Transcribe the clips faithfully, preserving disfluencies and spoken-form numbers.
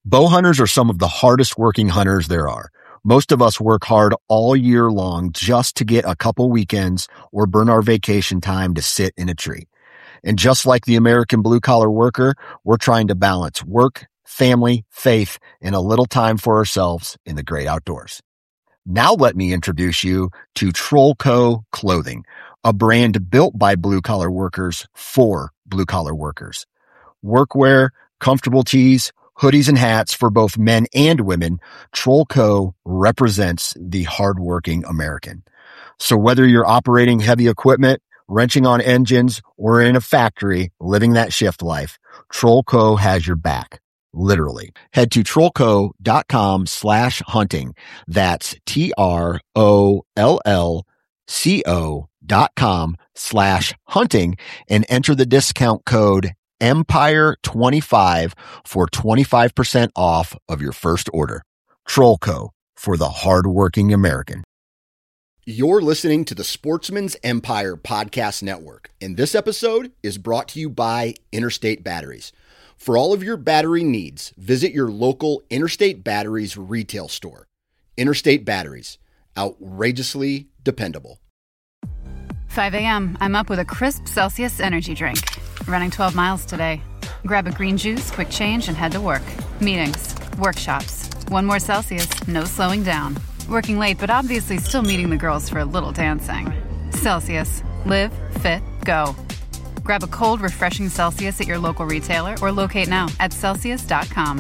Bow hunters are some of the hardest working hunters there are. Most of us work hard all year long just to get a couple weekends or burn our vacation time to sit in a tree. And just like the American blue-collar worker, we're trying to balance work, family, faith, and a little time for ourselves in the great outdoors. Now let me introduce you to Trollco Clothing, a brand built by blue-collar workers for blue-collar workers. Workwear, comfortable tees, hoodies, and hats for both men and women, Trollco represents the hardworking American. So whether you're operating heavy equipment, wrenching on engines, or in a factory living that shift life, Trollco has your back. Literally. Head to trollco.com slash hunting. That's T R O L L C O dot com slash hunting and enter the discount code Empire twenty-five for twenty-five percent off of your first order. Trollco, for the hardworking American. You're listening to the Sportsman's Empire Podcast Network, and this episode is brought to you by Interstate Batteries. For all of your battery needs, visit your local Interstate Batteries retail store. Interstate Batteries, outrageously dependable. five a.m. I'm up with a crisp Celsius energy drink. Running twelve miles today. Grab a green juice, quick change, and head to work. Meetings, workshops. One more Celsius, no slowing down. Working late, but obviously still meeting the girls for a little dancing. Celsius. Live, fit, go. Grab a cold, refreshing Celsius at your local retailer or locate now at Celsius dot com.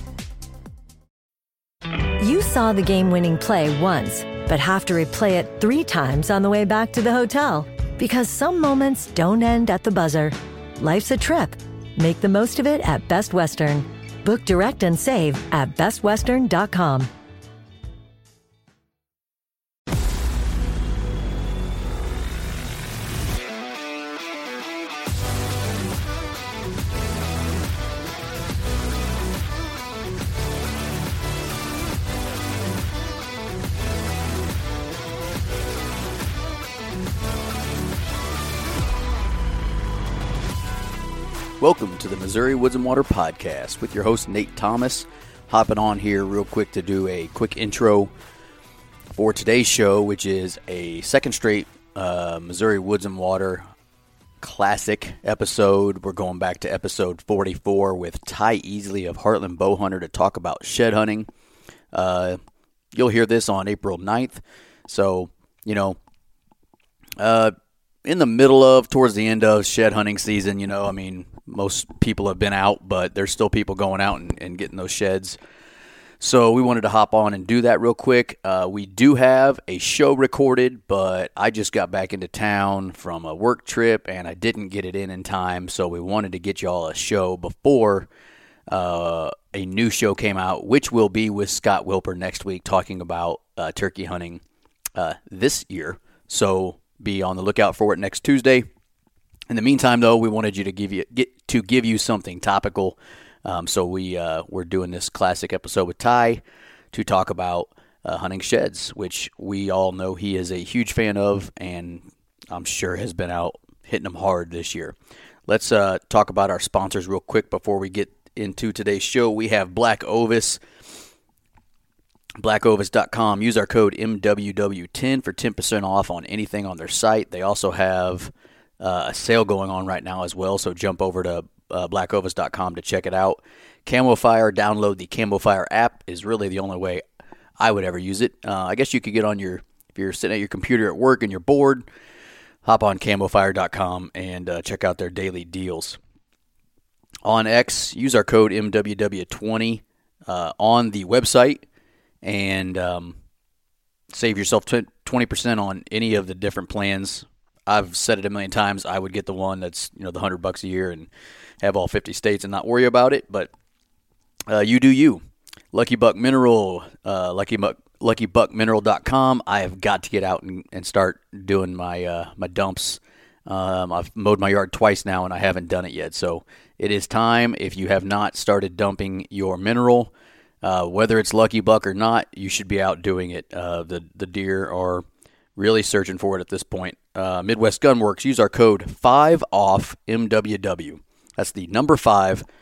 You saw the game-winning play once, but have to replay it three times on the way back to the hotel. Because some moments don't end at the buzzer. Life's a trip. Make the most of it at Best Western. Book direct and save at best western dot com. Welcome to the Missouri Woods and Water Podcast with your host, Nate Thomas. Hopping on here real quick to do a quick intro for today's show, which is a second straight uh, Missouri Woods and Water classic episode. We're going back to episode forty-four with Ty Easley of Heartland Bowhunter to talk about shed hunting. Uh, you'll hear this on April ninth. So, you know, uh, in the middle of, towards the end of shed hunting season, you know, I mean, most people have been out, but there's still people going out and, and getting those sheds. So we wanted to hop on and do that real quick. Uh, we do have a show recorded, but I just got back into town from a work trip, and I didn't get it in in time. So we wanted to get y'all a show before uh, a new show came out, which will be with Scott Wilper next week, talking about uh, turkey hunting uh, this year. So be on the lookout for it next Tuesday. In the meantime, though, we wanted you to give you get to give you something topical. Um, so we uh, we're doing this classic episode with Ty to talk about uh, hunting sheds, which we all know he is a huge fan of, and I'm sure has been out hitting them hard this year. Let's uh, talk about our sponsors real quick before we get into today's show. We have Black Ovis. black ovis dot com. Use our code M W W ten for ten percent off on anything on their site. They also have uh, a sale going on right now as well, so jump over to uh, black ovis dot com to check it out. CamoFire, download the CamoFire app is really the only way I would ever use it. Uh, I guess you could get on your, if you're sitting at your computer at work and you're bored, hop on camo fire dot com and uh, check out their daily deals. On X, use our code M W W twenty uh, on the website, and um, save yourself twenty percent on any of the different plans. I've said it a million times. I would get the one that's, you know, the hundred bucks a year and have all fifty states and not worry about it. But uh, you do you. Lucky Buck Mineral, uh, Lucky Buck, lucky buck mineral dot com. I have got to get out and, and start doing my uh, my dumps. Um, I've mowed my yard twice now and I haven't done it yet. So it is time. If you have not started dumping your mineral, Uh, whether it's Lucky Buck or not, you should be out doing it. Uh, the the deer are really searching for it at this point. Uh, Midwest Gunworks, use our code five off M W W. That's the number five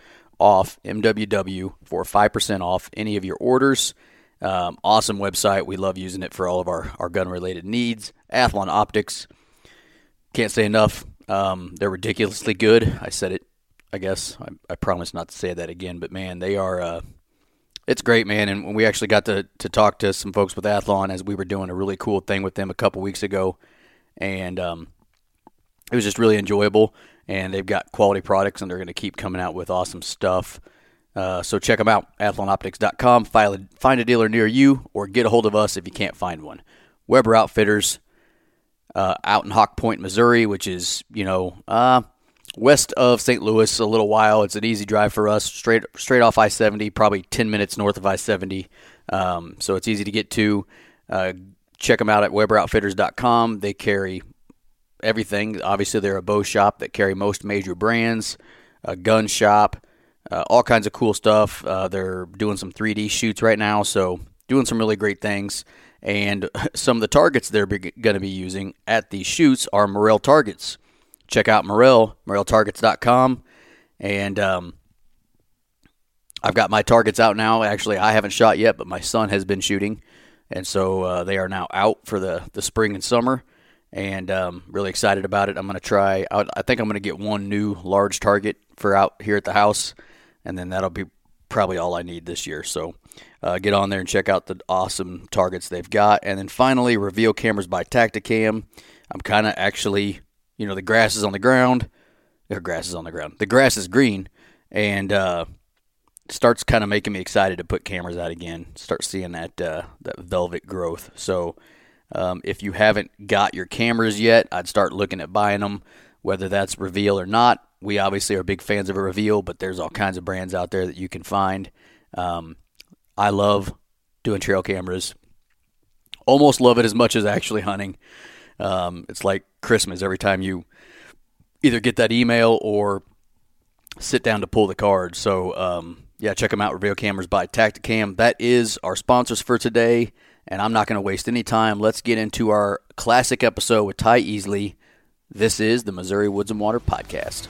off, M W W, for five percent off any of your orders. Um, awesome website. We love using it for all of our, our gun-related needs. Athlon Optics. Can't say enough. Um, they're ridiculously good. I said it, I guess. I, I promise not to say that again. But, man, they are uh, – it's great, man. And we actually got to, to talk to some folks with Athlon as we were doing a really cool thing with them a couple weeks ago. And um, it was just really enjoyable. And they've got quality products, and they're going to keep coming out with awesome stuff. Uh, so check them out, athlon optics dot com. Find a, find a dealer near you, or get a hold of us if you can't find one. Weber Outfitters, uh, out in Hawk Point, Missouri, which is, you know, uh, west of Saint Louis a little while. It's an easy drive for us, straight straight off I seventy, probably ten minutes north of I seventy. Um, so it's easy to get to. Uh, check them out at weber outfitters dot com. They carry everything. Obviously, they're a bow shop that carry most major brands, a gun shop, Uh, all kinds of cool stuff. Uh, they're doing some three D shoots right now, so doing some really great things. And some of the targets they're going to be using at these shoots are Morrell targets. Check out Morrell, morrell targets dot com. And um, I've got my targets out now. Actually, I haven't shot yet, but my son has been shooting. And so uh, they are now out for the, the spring and summer. And um, really excited about it. I'm going to try out. I think I'm going to get one new large target for out here at the house. And then that'll be probably all I need this year. So uh, get on there and check out the awesome targets they've got. And then finally, Reveal Cameras by Tacticam. I'm kind of actually, you know, the grass is on the ground. The grass is on the ground. The grass is green. And uh, starts kind of making me excited to put cameras out again. Start seeing that, uh, that velvet growth. So um, if you haven't got your cameras yet, I'd start looking at buying them, whether that's Reveal or not. We obviously are big fans of a Reveal, but there's all kinds of brands out there that you can find. Um, I love doing trail cameras. Almost love it as much as actually hunting. Um, it's like Christmas every time you either get that email or sit down to pull the card. So, um, yeah, check them out, Reveal Cameras by Tacticam. That is our sponsors for today, and I'm not going to waste any time. Let's get into our classic episode with Ty Easley. This is the Missouri Woods and Water Podcast.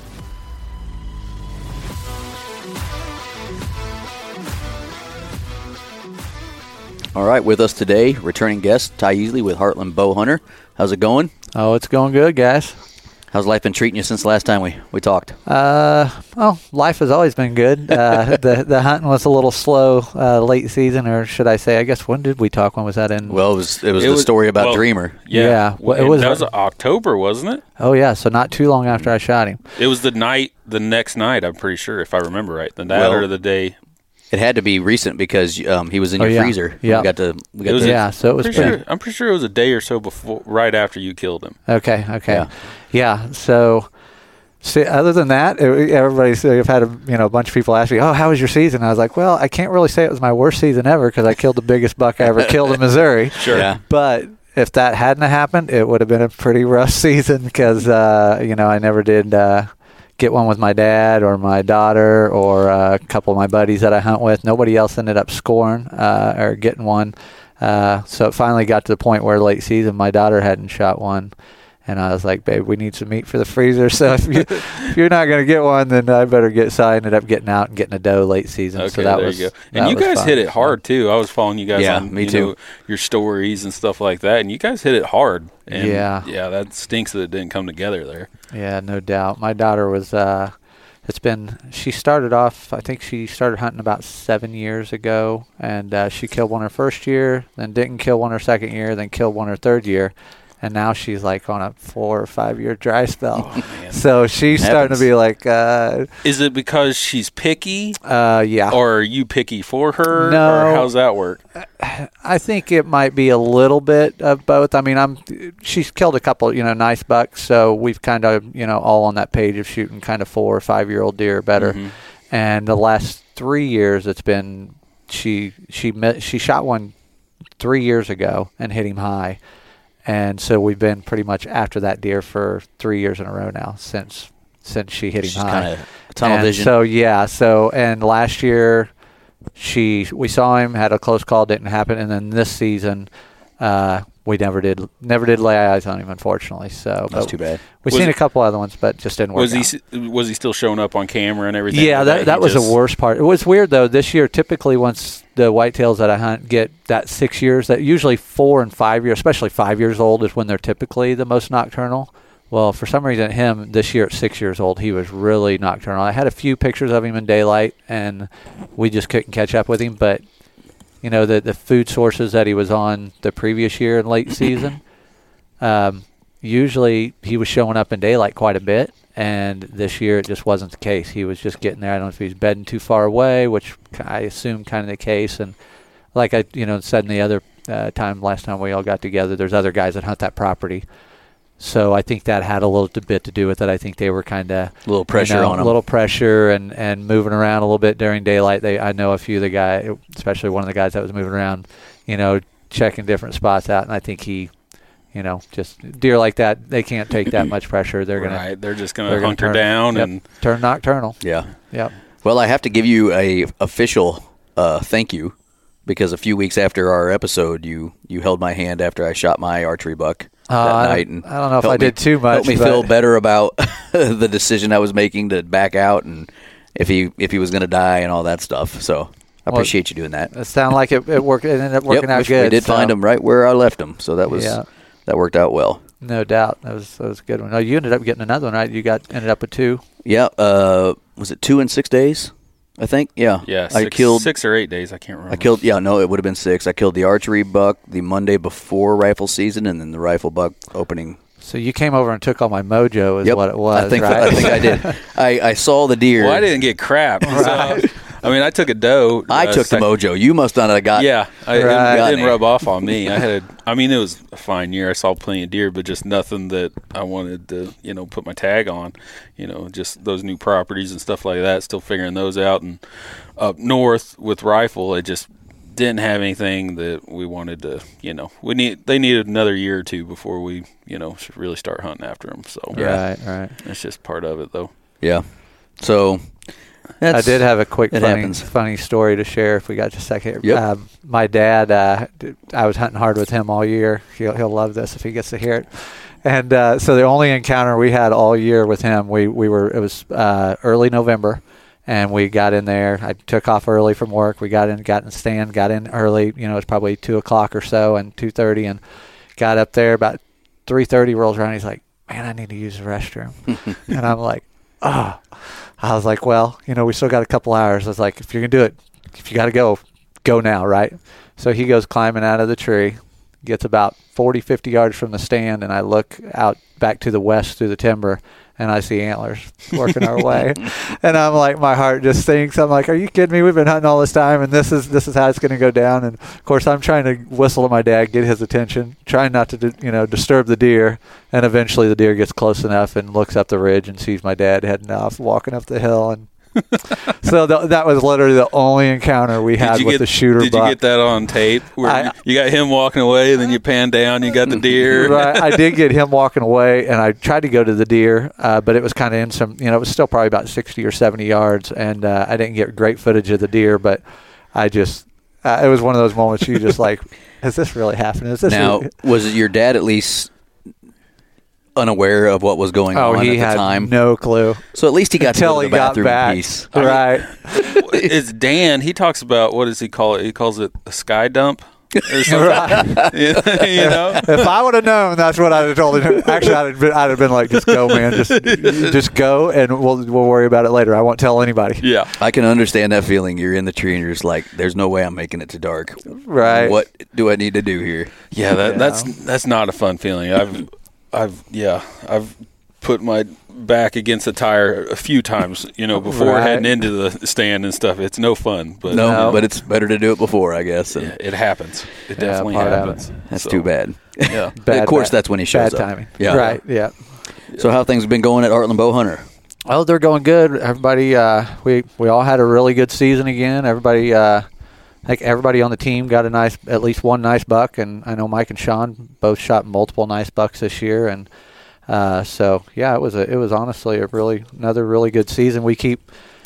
All right, with us today, returning guest, Ty Easley with Heartland Bow Hunter. How's it going? Oh, it's going good, guys. How's life been treating you since the last time we, we talked? Uh, well, life has always been good. Uh, the the hunting was a little slow uh, late season, or should I say, I guess, when did we talk? When was that in? Well, it was it was it the was, story about well, Dreamer. Yeah. yeah well, it was, was, that was October, wasn't it? Oh, yeah, so not too long after I shot him. It was the night, the next night, I'm pretty sure, if I remember right. The night Well, or the day. It had to be recent because um, he was in Oh, your yeah. freezer. Yeah. We got to, we got It was to, a- Yeah, so it was Pretty pretty. sure, I'm pretty sure it was a day or so before, right after you killed him. Okay, okay. Yeah. Yeah, so see, other than that, it, everybody's, I've had a, you know, a bunch of people ask me, oh, how was your season? I was like, well, I can't really say it was my worst season ever because I killed the biggest buck I ever killed in Missouri. Sure. Yeah. But if that hadn't happened, it would have been a pretty rough season because, uh, you know, I never did uh, get one with my dad or my daughter or uh, a couple of my buddies that I hunt with. Nobody else ended up scoring uh, or getting one. Uh, so it finally got to the point where late season my daughter hadn't shot one. And I was like, babe, we need some meat for the freezer. So if, you, if you're not going to get one, then I better get. So I ended up getting out and getting a doe late season. Okay, so that there was, you go. that And you was guys fun. hit it hard, too. I was following you guys Yeah, on me you too. know, your stories and stuff like that. And you guys hit it hard. And Yeah. Yeah, that stinks that it didn't come together there. Yeah, no doubt. My daughter was, uh, it's been, she started off, I think she started hunting about seven years ago, and uh, she killed one her first year, then didn't kill one her second year, then killed one her third year. And now she's like on a four or five year dry spell. Oh, So she's starting to be like, uh, Is it because she's picky? uh, yeah. Or are you picky for her? No. Or how's that work? I think it might be a little bit of both. I mean, I'm she's killed a couple, you know, nice bucks, so we've kind of, you know, all on that page of shooting kind of four or five year old deer or better. Mm-hmm. And the last three years, it's been she she met, she shot one three years ago and hit him high, and so we've been pretty much after that deer for three years in a row now since since she hit him She's high. kind of tunnel And vision. So yeah, so and last year she we saw him, had a close call, didn't happen, and then this season uh, we never did never did lay eyes on him, unfortunately. So that's too bad. We've Was seen it, a couple other ones, but just didn't work. Was out. he was he still showing up on camera and everything? Yeah, that that, that was just, the worst part. It was weird though. This year, typically, once the whitetails that I hunt get that six years, that usually four and five years, especially five years old, is when they're typically the most nocturnal. Well, for some reason, him this year at six years old, he was really nocturnal. I had a few pictures of him in daylight, and we just couldn't catch up with him. But you know, the the food sources that he was on the previous year in late season. Um, usually he was showing up in daylight quite a bit, and this year it just wasn't the case. He was just getting there. I don't know if he was bedding too far away, which I assume kind of the case. And like I, you know, said in the other uh, time, last time we all got together, there's other guys that hunt that property. So I think that had a little bit to do with it. I think they were kind of a little pressure you know, on them, a little pressure, and, and moving around a little bit during daylight. They, I know a few of the guys, especially one of the guys that was moving around, you know, checking different spots out, and I think he. You know, just deer like that, they can't take that much pressure. They're gonna, right. They're just gonna they're hunker gonna turn, down yep, and turn nocturnal. Yeah. Yep. Well, I have to give you a official uh, thank you because a few weeks after our episode, you you held my hand after I shot my archery buck uh, that I night, don't, and I don't know if I helped me- did too much. Helped me but feel better about the decision I was making to back out and if he if he was going to die and all that stuff. So I Well, appreciate you doing that. It sounded like it, it worked. It ended up working yep, out we, good. we did so, find him right where I left him, so that was Yeah. that worked out well. No doubt. That was that was a good one. Oh, you ended up getting another one, right? You got ended up with two. Yeah, uh, was it two in six days? I think. Yeah. yeah, I six, killed six or eight days. I can't remember. I killed. Yeah, no, it would have been six. I killed the archery buck the Monday before rifle season, and then the rifle buck opening. So you came over and took all my mojo, is Yep, what it was, I think right? I think I did. I, I saw the deer. Well, I didn't get crap. Right. So, I mean, I took a doe. I uh, took sec- the mojo. You must not have got. Yeah, I, Right. it, Got didn't me. rub off on me. I had. I mean, it was a fine year. I saw plenty of deer, but just nothing that I wanted to, you know, put my tag on. You know, just those new properties and stuff like that. Still figuring those out. And up north with rifle, it just didn't have anything that we wanted to. You know, we need. They needed another year or two before we, you know, should really start hunting after them. So Yeah. Right, right. it's just part of it, though. Yeah. So. I That's, did have a quick it funny, happens. funny story to share if we got just a second. Yep. Um, my dad, uh, d- I was hunting hard with him all year. He'll, he'll love this if he gets to hear it. And uh, so the only encounter we had all year with him, we, we were it was uh, early November, and we got in there. I took off early from work. We got in, got in the stand, got in early. You know, it was probably two o'clock or so, and two thirty, and got up there about three thirty. Rolls around. He's like, "Man, I need to use the restroom," and I'm like, "Oh." I was like, well, you know, we still got a couple hours. I was like, if you're going to do it, if you got to go, go now, right? So he goes climbing out of the tree, gets about forty, fifty yards from the stand, and I look out back to the west through the timber, and I see antlers working our way. And I'm like, my heart just sinks. I'm like, are you kidding me? We've been hunting all this time, and this is this is how it's going to go down. And, of course, I'm trying to whistle at my dad, get his attention, trying not to, you know, disturb the deer. And eventually the deer gets close enough and looks up the ridge and sees my dad heading off, walking up the hill. And so th- that was literally the only encounter we had Did you with get, the shooter Did buck. you get that on tape? Where I- you got him walking away, and then you pan down, you got the deer. Right, I did get him walking away, and I tried to go to the deer, uh, but it was kind of in some, you know, it was still probably about sixty or seventy yards, and uh, I didn't get great footage of the deer, but I just, uh, it was one of those moments you just like, is this really happening? Is this Now, really? was your dad at least unaware of what was going Oh, on he at the had time? no clue. So at least he got Until to he go to the got bathroom back. in peace. Right. It's Dan. He talks about, what does he call it? He calls it a sky dump or something. Right. you know? If I would have known, that's what I'd have told him. Actually, I'd have been, I'd have been like, just go, man. Just just go, and we'll we'll worry about it later. I won't tell anybody. Yeah. I can understand that feeling. You're in the tree and you're just like, there's no way I'm making it to dark. Right. What do I need to do here? Yeah, that, Yeah. that's that's not a fun feeling. I've, I've, yeah, I've put my back against the tire a few times, you know, before Right. heading into the stand and stuff. It's no fun, but No, No. but it's better to do it before, I guess. And yeah, it happens. It Yeah, definitely part of happens. that's So, too bad. Yeah. Bad, of course, bad- that's when he shows bad up. timing. Yeah. Right. Yeah. So how things have been going at Heartland Bow Hunter? Oh, they're going good. Everybody, uh, we we all had a really good season again. Everybody, uh, I think everybody on the team got a nice, at least one nice buck, and I know Mike and Sean both shot multiple nice bucks this year, and uh, so yeah, it was a, it was honestly a really another really good season. We keep,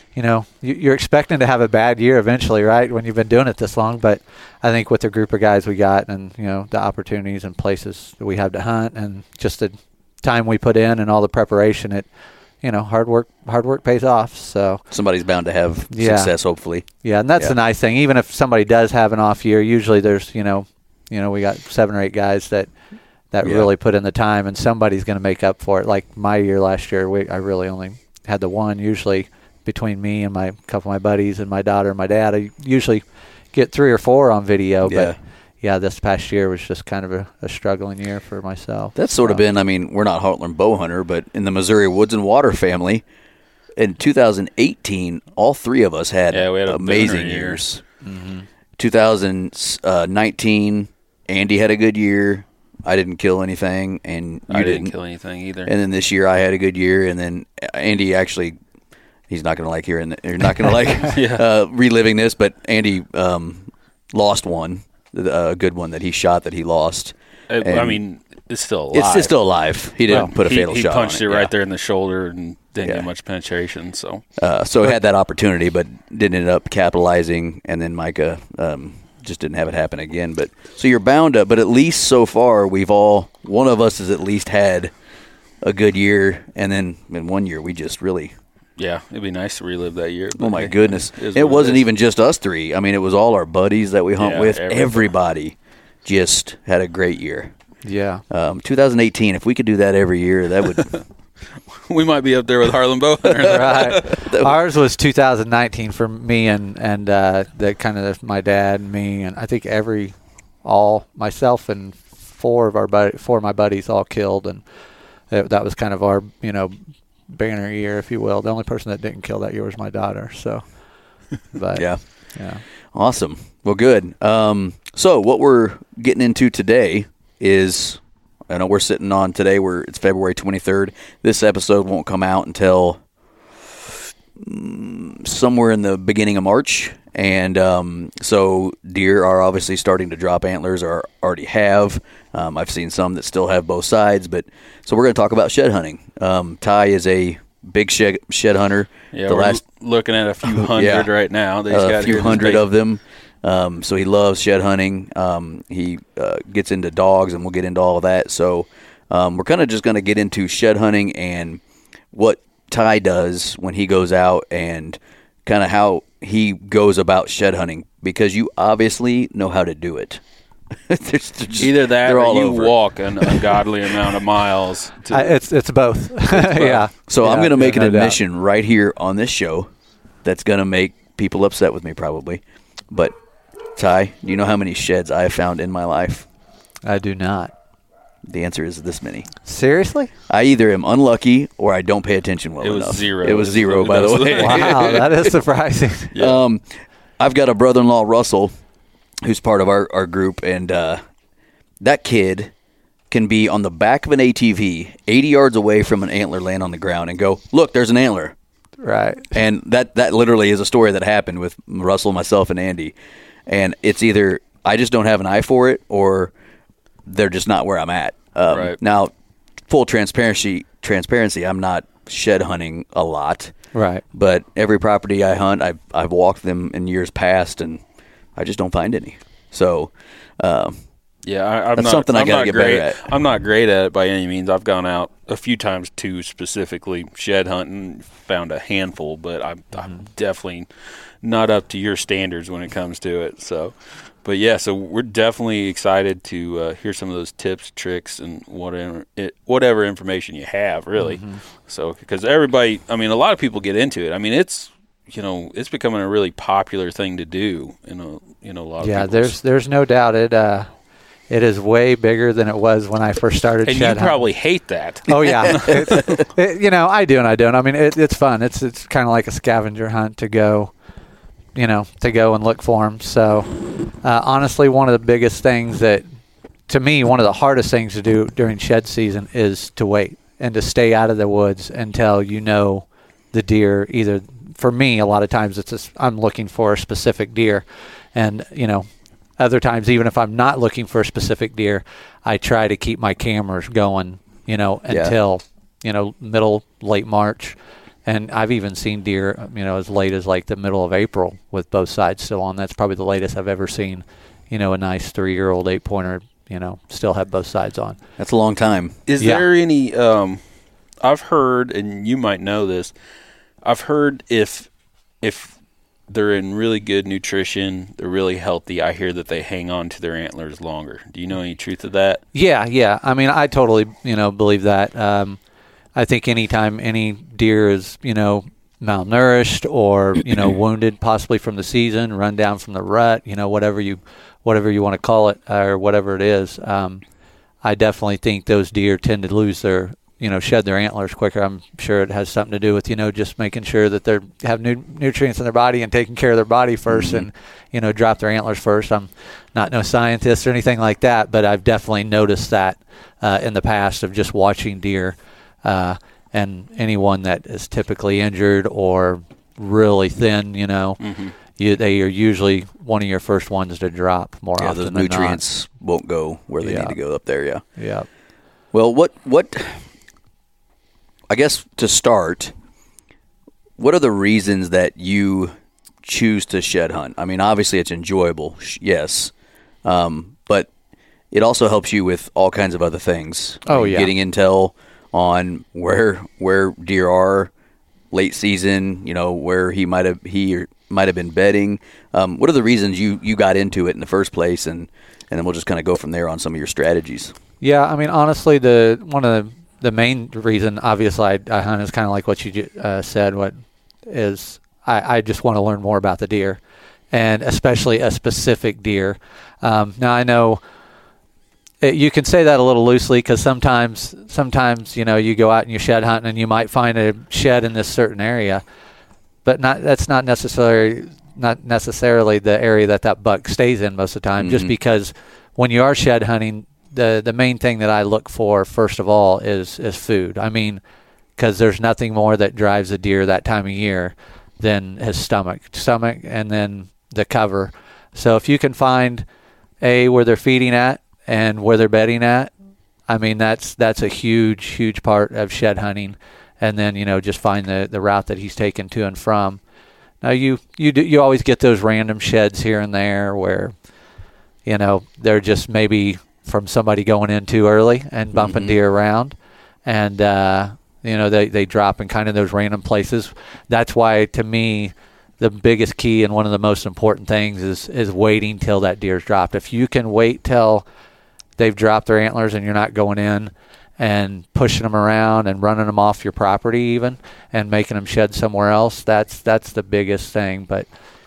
you know, you- you're expecting to have a bad year eventually, right? When you've been doing it this long. But I think with the group of guys we got and, you know, the opportunities and places that we have to hunt and just the time we put in and all the preparation, it, you know, hard work, hard work pays off. So Somebody's bound to have Yeah. success, hopefully. yeah, and that's Yeah. the nice thing. Even if somebody does have an off year, usually there's, you know, you know, we got seven or eight guys that, that Yeah. really put in the time, and somebody's going to make up for it. Like my year last year, we, I really only had the one. Usually between me and my couple of my buddies and my daughter and my dad, I usually get three or four on video. Yeah. But yeah, this past year was just kind of a, a struggling year for myself. That's sort of So, been, I mean, we're not Heartland bow hunter, but in the Missouri Woods and Water family, in two thousand eighteen, all three of us had, Yeah, we had a amazing booner year. years. Mm-hmm. two thousand nineteen, Andy had a good year. I didn't kill anything, and you I didn't. didn't kill anything either. And then this year I had a good year, and then Andy actually, he's not going to like hearing, you're not going to like Yeah. uh, reliving this, but Andy um, lost one, a good one that he shot that he lost. I, I And mean, it's still it's, alive. it's still alive. He didn't Well, put a he, fatal he shot punched on it it, right yeah. there in the shoulder and didn't Yeah. get much penetration. So Uh, so he had that opportunity, but didn't end up capitalizing, and then Micah um, just didn't have it happen again. But so you're bound to, but at least so far we've all, one of us has at least had a good year, and then in one year we just really, yeah, it'd be nice to relive that year. oh but my hey, goodness, is it what wasn't is. even just us three. I mean, it was all our buddies that we hunt Yeah, with. everybody. Everybody just had a great year. yeah. Um, two thousand eighteen, if we could do that every year, that would. We might be up there with Harlan Bow Hunter. Right. Ours was two thousand nineteen for me and and uh, the kind of my dad and me, and I think every all myself and four of our buddy, four of my buddies all killed, and it, that was kind of our, you know, banner year, if you will. The only person that didn't kill that year was my daughter. So, but Yeah. yeah. Awesome. Well, good. Um, so what we're getting into today is, I know we're sitting on today, we're, it's February twenty-third. This episode won't come out until mm, somewhere in the beginning of March. And um, so deer are obviously starting to drop antlers, or already have. Um, I've seen some that still have both sides. But so we're going to talk about shed hunting. Um, Ty is a big shed, shed hunter. Yeah, the we're last looking at a few hundred Yeah. right now. That he's got a few here in his hundred basement. of them. Um, so he loves shed hunting. Um, he uh, gets into dogs, and we'll get into all of that. So um, we're kind of just going to get into shed hunting and what Ty does when he goes out, and kind of how he goes about shed hunting, because you obviously know how to do it. There's just- Either that they're or all you over it. walk an ungodly amount of miles. To, I, it's it's both. yeah. So I'm Yeah, going to make yeah, an no doubt. admission right here on this show that's going to make people upset with me probably. But, Ty, do you know how many sheds I have found in my life? I do not. The answer is this many. Seriously? I either am unlucky or I don't pay attention well It was enough. zero. It was zero, by the That's- way. Wow, that is surprising. Yeah. Um, I've got a brother-in-law, Russell, who's part of our, our group, and uh, that kid can be on the back of an A T V, eighty yards away from an antler laying on the ground, and go, look, there's an antler. Right. And that, that literally is a story that happened with Russell, myself, and Andy. And it's either I just don't have an eye for it, or they're just not where I'm at. Um, Right. Now, full transparency, transparency, I'm not shed hunting a lot. Right. But every property I hunt, I've, I've walked them in years past, and I just don't find any. So, um, Yeah, I, I'm That's not, something I I'm gotta not get great. better at. I'm not great at it by any means. I've gone out a few times to specifically shed hunting, found a handful, but I'm, Mm-hmm. I'm definitely not up to your standards when it comes to it. So, but yeah, so we're definitely excited to uh, hear some of those tips, tricks, and whatever it, whatever information you have, really. Mm-hmm. So, because everybody, I mean, a lot of people get into it. I mean, it's you know, it's becoming a really popular thing to do. You know, you know, a lot of Yeah, people's- there's there's no doubt it uh, it is way bigger than it was when I first started. and shed you hunting. probably hate that. Oh yeah, it, it, you know I do and I don't. I mean it, it's fun. It's it's kind of like a scavenger hunt to go, you know, to go and look for them. So uh, honestly, one of the biggest things that, to me, one of the hardest things to do during shed season is to wait and to stay out of the woods until you know the deer. Either for me, a lot of times it's a, I'm looking for a specific deer, and you know. Other times, even if I'm not looking for a specific deer, I try to keep my cameras going, you know, Yeah. until, you know, middle, late March. And I've even seen deer, you know, as late as like the middle of April with both sides still on. That's probably the latest I've ever seen, you know, a nice three-year-old eight-pointer, you know, still have both sides on. That's a long time. Is Yeah. there any, um, I've heard, and you might know this, I've heard if if they're in really good nutrition, they're really healthy, I hear that they hang on to their antlers longer. Do you know any truth of that? Yeah, yeah. I mean, I totally, you know, believe that. Um, I think anytime any deer is, you know, malnourished or, you know, wounded possibly from the season, run down from the rut, you know, whatever you whatever you want to call it or whatever it is, um, I definitely think those deer tend to lose their, you know, shed their antlers quicker. I'm sure it has something to do with, you know, just making sure that they have nu- nutrients in their body and taking care of their body first, mm-hmm. and, you know, drop their antlers first. I'm not no scientist or anything like that, but I've definitely noticed that uh, in the past of just watching deer. Uh, and anyone that is typically injured or really thin, you know, mm-hmm. you, they are usually one of your first ones to drop more yeah, often those than nutrients not. won't go where they yeah. need to go up there, yeah. Yeah. Well, what, what, I guess to start, what are the reasons that you choose to shed hunt? I mean, obviously it's enjoyable, yes, um, but it also helps you with all kinds of other things. Oh, I mean, yeah. Getting intel on where where deer are late season, you know, where he might have he or might have been bedding. Um, what are the reasons you, you got into it in the first place, and, and then we'll just kind of go from there on some of your strategies. Yeah, I mean, honestly, the one of the, the main reason, obviously, I, I hunt is kind of like what you uh, said. What is I, I just want to learn more about the deer, and especially a specific deer. Um, now I know. It, you can say that a little loosely because sometimes, sometimes you know, you go out and you shed hunting and you might find a shed in this certain area, but not that's not necessarily not necessarily the area that that buck stays in most of the time. Mm-hmm. Just because when you are shed hunting, the the main thing that I look for first of all is is food. I mean, because there's nothing more that drives a deer that time of year than his stomach, stomach, and then the cover. So if you can find a where they're feeding at and where they're bedding at, I mean, that's that's a huge, huge part of shed hunting. And then, you know, just find the, the route that he's taken to and from. Now, you you do, you always get those random sheds here and there where, you know, they're just maybe from somebody going in too early and bumping mm-hmm. deer around. And, uh, you know, they, they drop in kind of those random places. That's why, to me, the biggest key and one of the most important things is, is waiting till that deer's dropped. If you can wait till they've dropped their antlers and you're not going in and pushing them around and running them off your property even and making them shed somewhere else, that's that's the biggest thing. But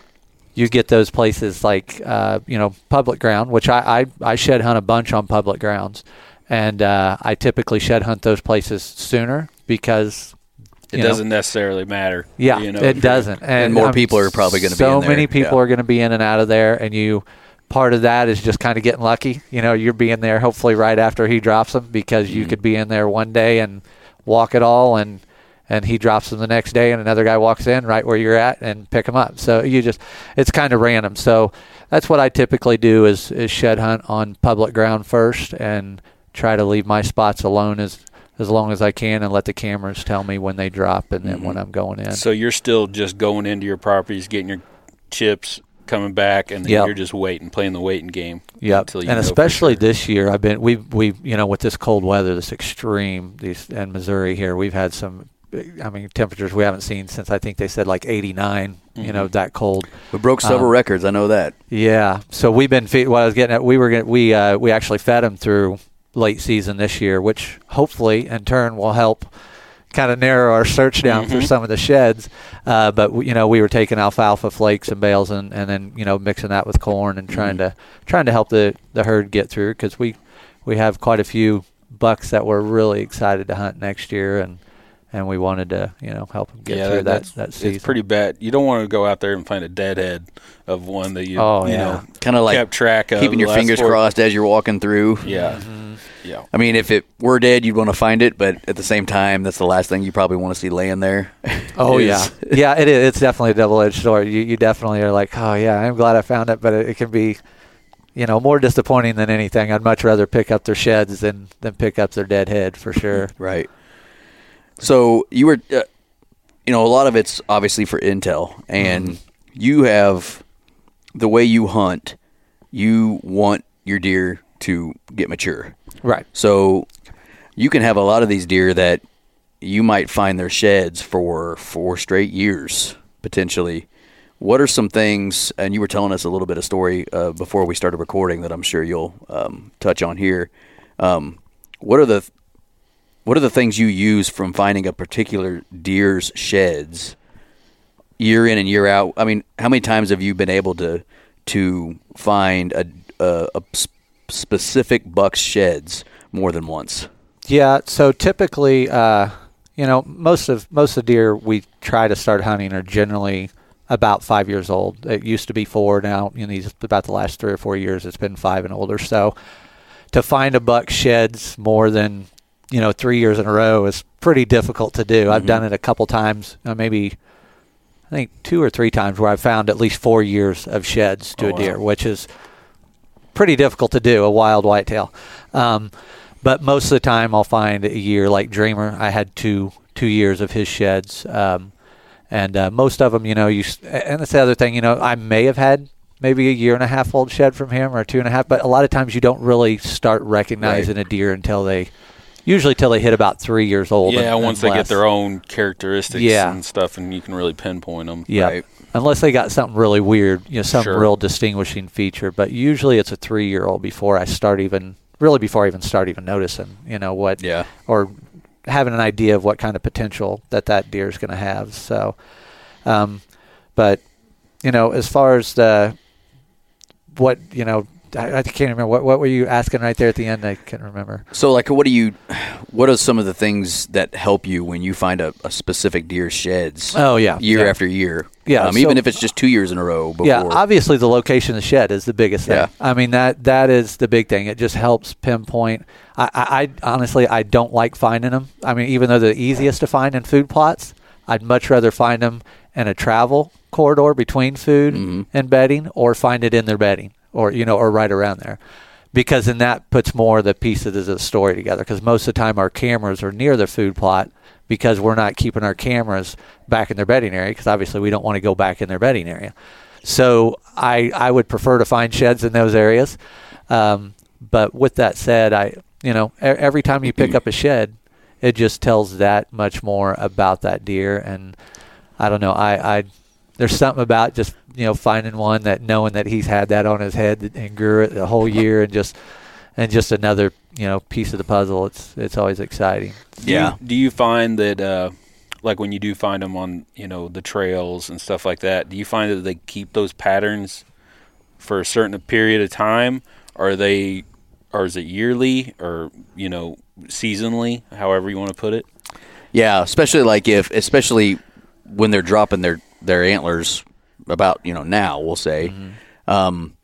you get those places like, uh, you know, public ground, which I, I, I shed hunt a bunch on public grounds. And uh, I typically shed hunt those places sooner because it doesn't know, necessarily matter. Yeah, you know, it doesn't. And, and more um, people are probably going to be in there. there. So many people yeah. are going to be in and out of there, and you – part of that is just kind of getting lucky. You know, you're being there hopefully right after he drops them because you mm-hmm. could be in there one day and walk it all, and and he drops them the next day, and another guy walks in right where you're at and pick them up. So you just, it's kind of random. So that's what I typically do is, is shed hunt on public ground first and try to leave my spots alone as as long as I can and let the cameras tell me when they drop and then mm-hmm. when I'm going in. So you're still just going into your properties, getting your chips, coming back, and then yep. you're just waiting, playing the waiting game. Yep. Until you and know especially sure. this year, I've been we we you know with this cold weather, this extreme, these in Missouri here, we've had some, I mean, temperatures we haven't seen since I think they said like eighty-nine. Mm-hmm. You know, that cold. We broke several um, records. I know that. Yeah. So we've been feed, what I was getting at. We were getting, we uh, we actually fed them through late season this year, which hopefully in turn will help kind of narrow our search down mm-hmm. for some of the sheds. Uh, but you know, we were taking alfalfa flakes and bales and, and then you know mixing that with corn and trying mm-hmm. to trying to help the, the herd get through because we we have quite a few bucks that we're really excited to hunt next year and. And we wanted to, you know, help them get yeah, through that, that, that season. It's pretty bad. You don't want to go out there and find a deadhead of one that you, oh, you yeah. know, kind of like kept track of. Keeping your fingers four. crossed as you're walking through. Yeah. Mm-hmm. Yeah. I mean, if it were dead, you'd want to find it, but at the same time, that's the last thing you probably want to see laying there. Oh, yeah. Yeah, it is. It's definitely a double-edged sword. You, you definitely are like, oh, yeah, I'm glad I found it, but it, it can be, you know, more disappointing than anything. I'd much rather pick up their sheds than, than pick up their dead head for sure. Right. So you were uh, you know, a lot of it's obviously for intel, and mm-hmm. you have the way you hunt. You want your deer to get mature, right? So you can have a lot of these deer that you might find their sheds for four straight years potentially. What are some things? And you were telling us a little bit of story uh, before we started recording that I'm sure you'll um, touch on here. Um, what are the What are the things you use from finding a particular deer's sheds year in and year out? I mean, how many times have you been able to to find a, a, a specific buck's sheds more than once? Yeah, so typically, uh, you know, most of most of the deer we try to start hunting are generally about five years old. It used to be four. Now, you know, these about the last three or four years, it's been five and older. So to find a buck's sheds more than you know, three years in a row is pretty difficult to do. Mm-hmm. I've done it a couple times, uh, maybe I think two or three times where I've found at least four years of sheds to oh, a deer, wow. which is pretty difficult to do, a wild whitetail. Um, but most of the time I'll find a year like Dreamer. I had two two years of his sheds. Um, and uh, most of them, you know, you and that's the other thing, you know, I may have had maybe a year and a half old shed from him or two and a half, but a lot of times you don't really start recognizing right. a deer until they Usually till they hit about three years old. Yeah, and, once and they less. get their own characteristics yeah. and stuff, and you can really pinpoint them. Yeah, right? Unless they got something really weird, you know, some sure. real distinguishing feature. But usually it's a three-year-old before I start even, really before I even start even noticing, you know, what, yeah. or having an idea of what kind of potential that that deer is going to have. So, um, but, you know, as far as the, what, you know, I, I can't remember. What what were you asking right there at the end? I can't remember. So, like, what do you, what are some of the things that help you when you find a, a specific deer's sheds? Oh, yeah. Year yeah. after year. Yeah. Um, so, even if it's just two years in a row before. Yeah, obviously the location of the shed is the biggest thing. Yeah. I mean, that that is the big thing. It just helps pinpoint. I, I, I honestly, I don't like finding them. I mean, even though they're the easiest to find in food plots, I'd much rather find them in a travel corridor between food mm-hmm. and bedding, or find it in their bedding. Or, you know, or right around there. Because then that puts more of the pieces of the story together. Because most of the time our cameras are near the food plot because we're not keeping our cameras back in their bedding area, because obviously we don't want to go back in their bedding area. So I I would prefer to find sheds in those areas. Um, but with that said, I you know, every time you pick up a shed, it just tells that much more about that deer. And I don't know, I, I there's something about just, you know, finding one that knowing that he's had that on his head and grew it the whole year, and just and just another, you know, piece of the puzzle. It's it's always exciting. Do yeah. You, do you find that, uh, like when you do find them on, you know, the trails and stuff like that, do you find that they keep those patterns for a certain period of time? Or are they, or is it yearly, or, you know, seasonally, however you want to put it? Yeah, especially like if, especially when they're dropping their, their antlers about, you know, now we'll say, mm-hmm. um,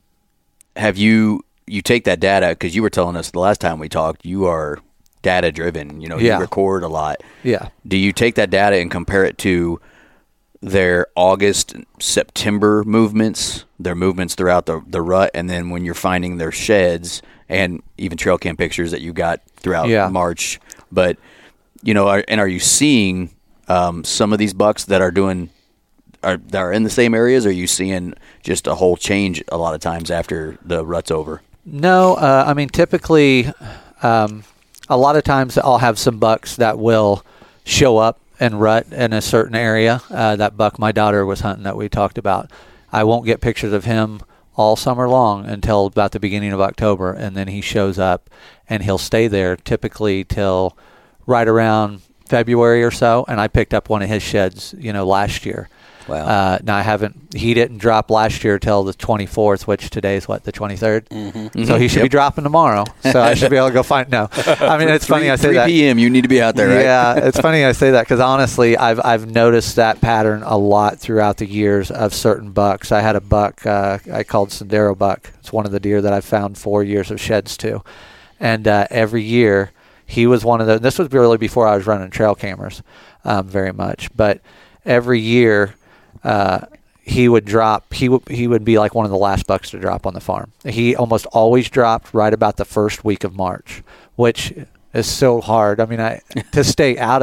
have you, you take that data, because you were telling us the last time we talked, you are data driven, you know, yeah. you record a lot. Yeah. Do you take that data and compare it to their August, September movements, their movements throughout the, the rut, and then when you're finding their sheds and even trail cam pictures that you got throughout yeah. March, but, you know, are, and are you seeing um, some of these bucks that are doing, are that are in the same areas, or are you seeing just a whole change a lot of times after the rut's over? No, uh, I mean, typically, um, a lot of times I'll have some bucks that will show up and rut in a certain area. Uh, that buck my daughter was hunting that we talked about, I won't get pictures of him all summer long until about the beginning of October, and then he shows up, and he'll stay there typically till right around February or so. And I picked up one of his sheds, you know, last year. Wow. Uh, now I haven't. He didn't drop last year till the twenty-fourth, which today's what, the twenty-third. Mm-hmm. So he should yep. be dropping tomorrow. So I should be able to go find. No, I mean it's funny I say three that. three p.m. You need to be out there, right? Yeah, it's funny I say that because honestly, I've I've noticed that pattern a lot throughout the years of certain bucks. I had a buck uh, I called Sendero buck. It's one of the deer that I've found four years of sheds to, and uh, every year he was one of the. This was really before I was running trail cameras, um, very much, but every year. Uh, he would drop. He would he would be like one of the last bucks to drop on the farm. He almost always dropped right about the first week of March, which is so hard. I mean, I to stay out of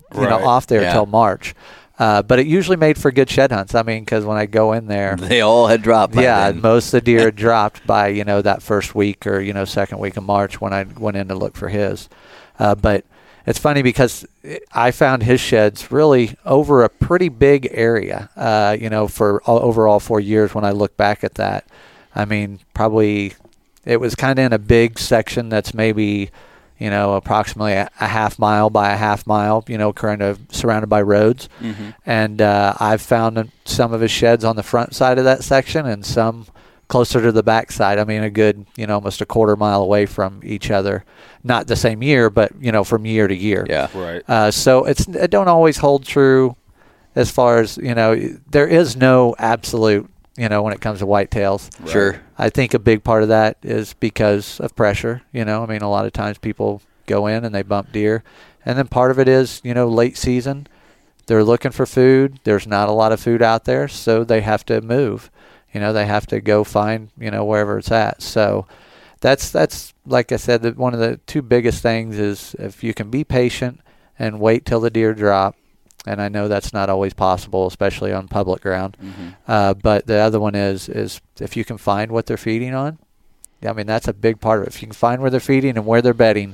you Right. know, off there Yeah. till March. Uh, but it usually made for good shed hunts. I mean, because when I go in there, They all had dropped by yeah, then. most of the deer had dropped by, you know, that first week or, you know, second week of March when I went in to look for his. Uh, but it's funny because I found his sheds really over a pretty big area, uh, you know, for all, over all four years when I look back at that. I mean, probably it was kind of in a big section that's maybe, you know, approximately a, a half mile by a half mile, you know, kind of surrounded by roads. Mm-hmm. And uh, I've found some of his sheds on the front side of that section and some closer to the back side. I mean, a good, you know, almost a quarter mile away from each other. Not the same year, but, you know, from year to year. Yeah. Right. Uh, so it's it don't always hold true as far as, you know, there is no absolute, you know, when it comes to whitetails. Sure. I think a big part of that is because of pressure. You know, I mean, a lot of times people go in and they bump deer. And then part of it is, you know, late season. They're looking for food. There's not a lot of food out there, so they have to move. You know, they have to go find, you know, wherever it's at. So that's, that's like I said, that one of the two biggest things is if you can be patient and wait till the deer drop. And I know that's not always possible, especially on public ground. Mm-hmm. Uh, but the other one is is if you can find what they're feeding on. I mean, that's a big part of it. If you can find where they're feeding and where they're bedding,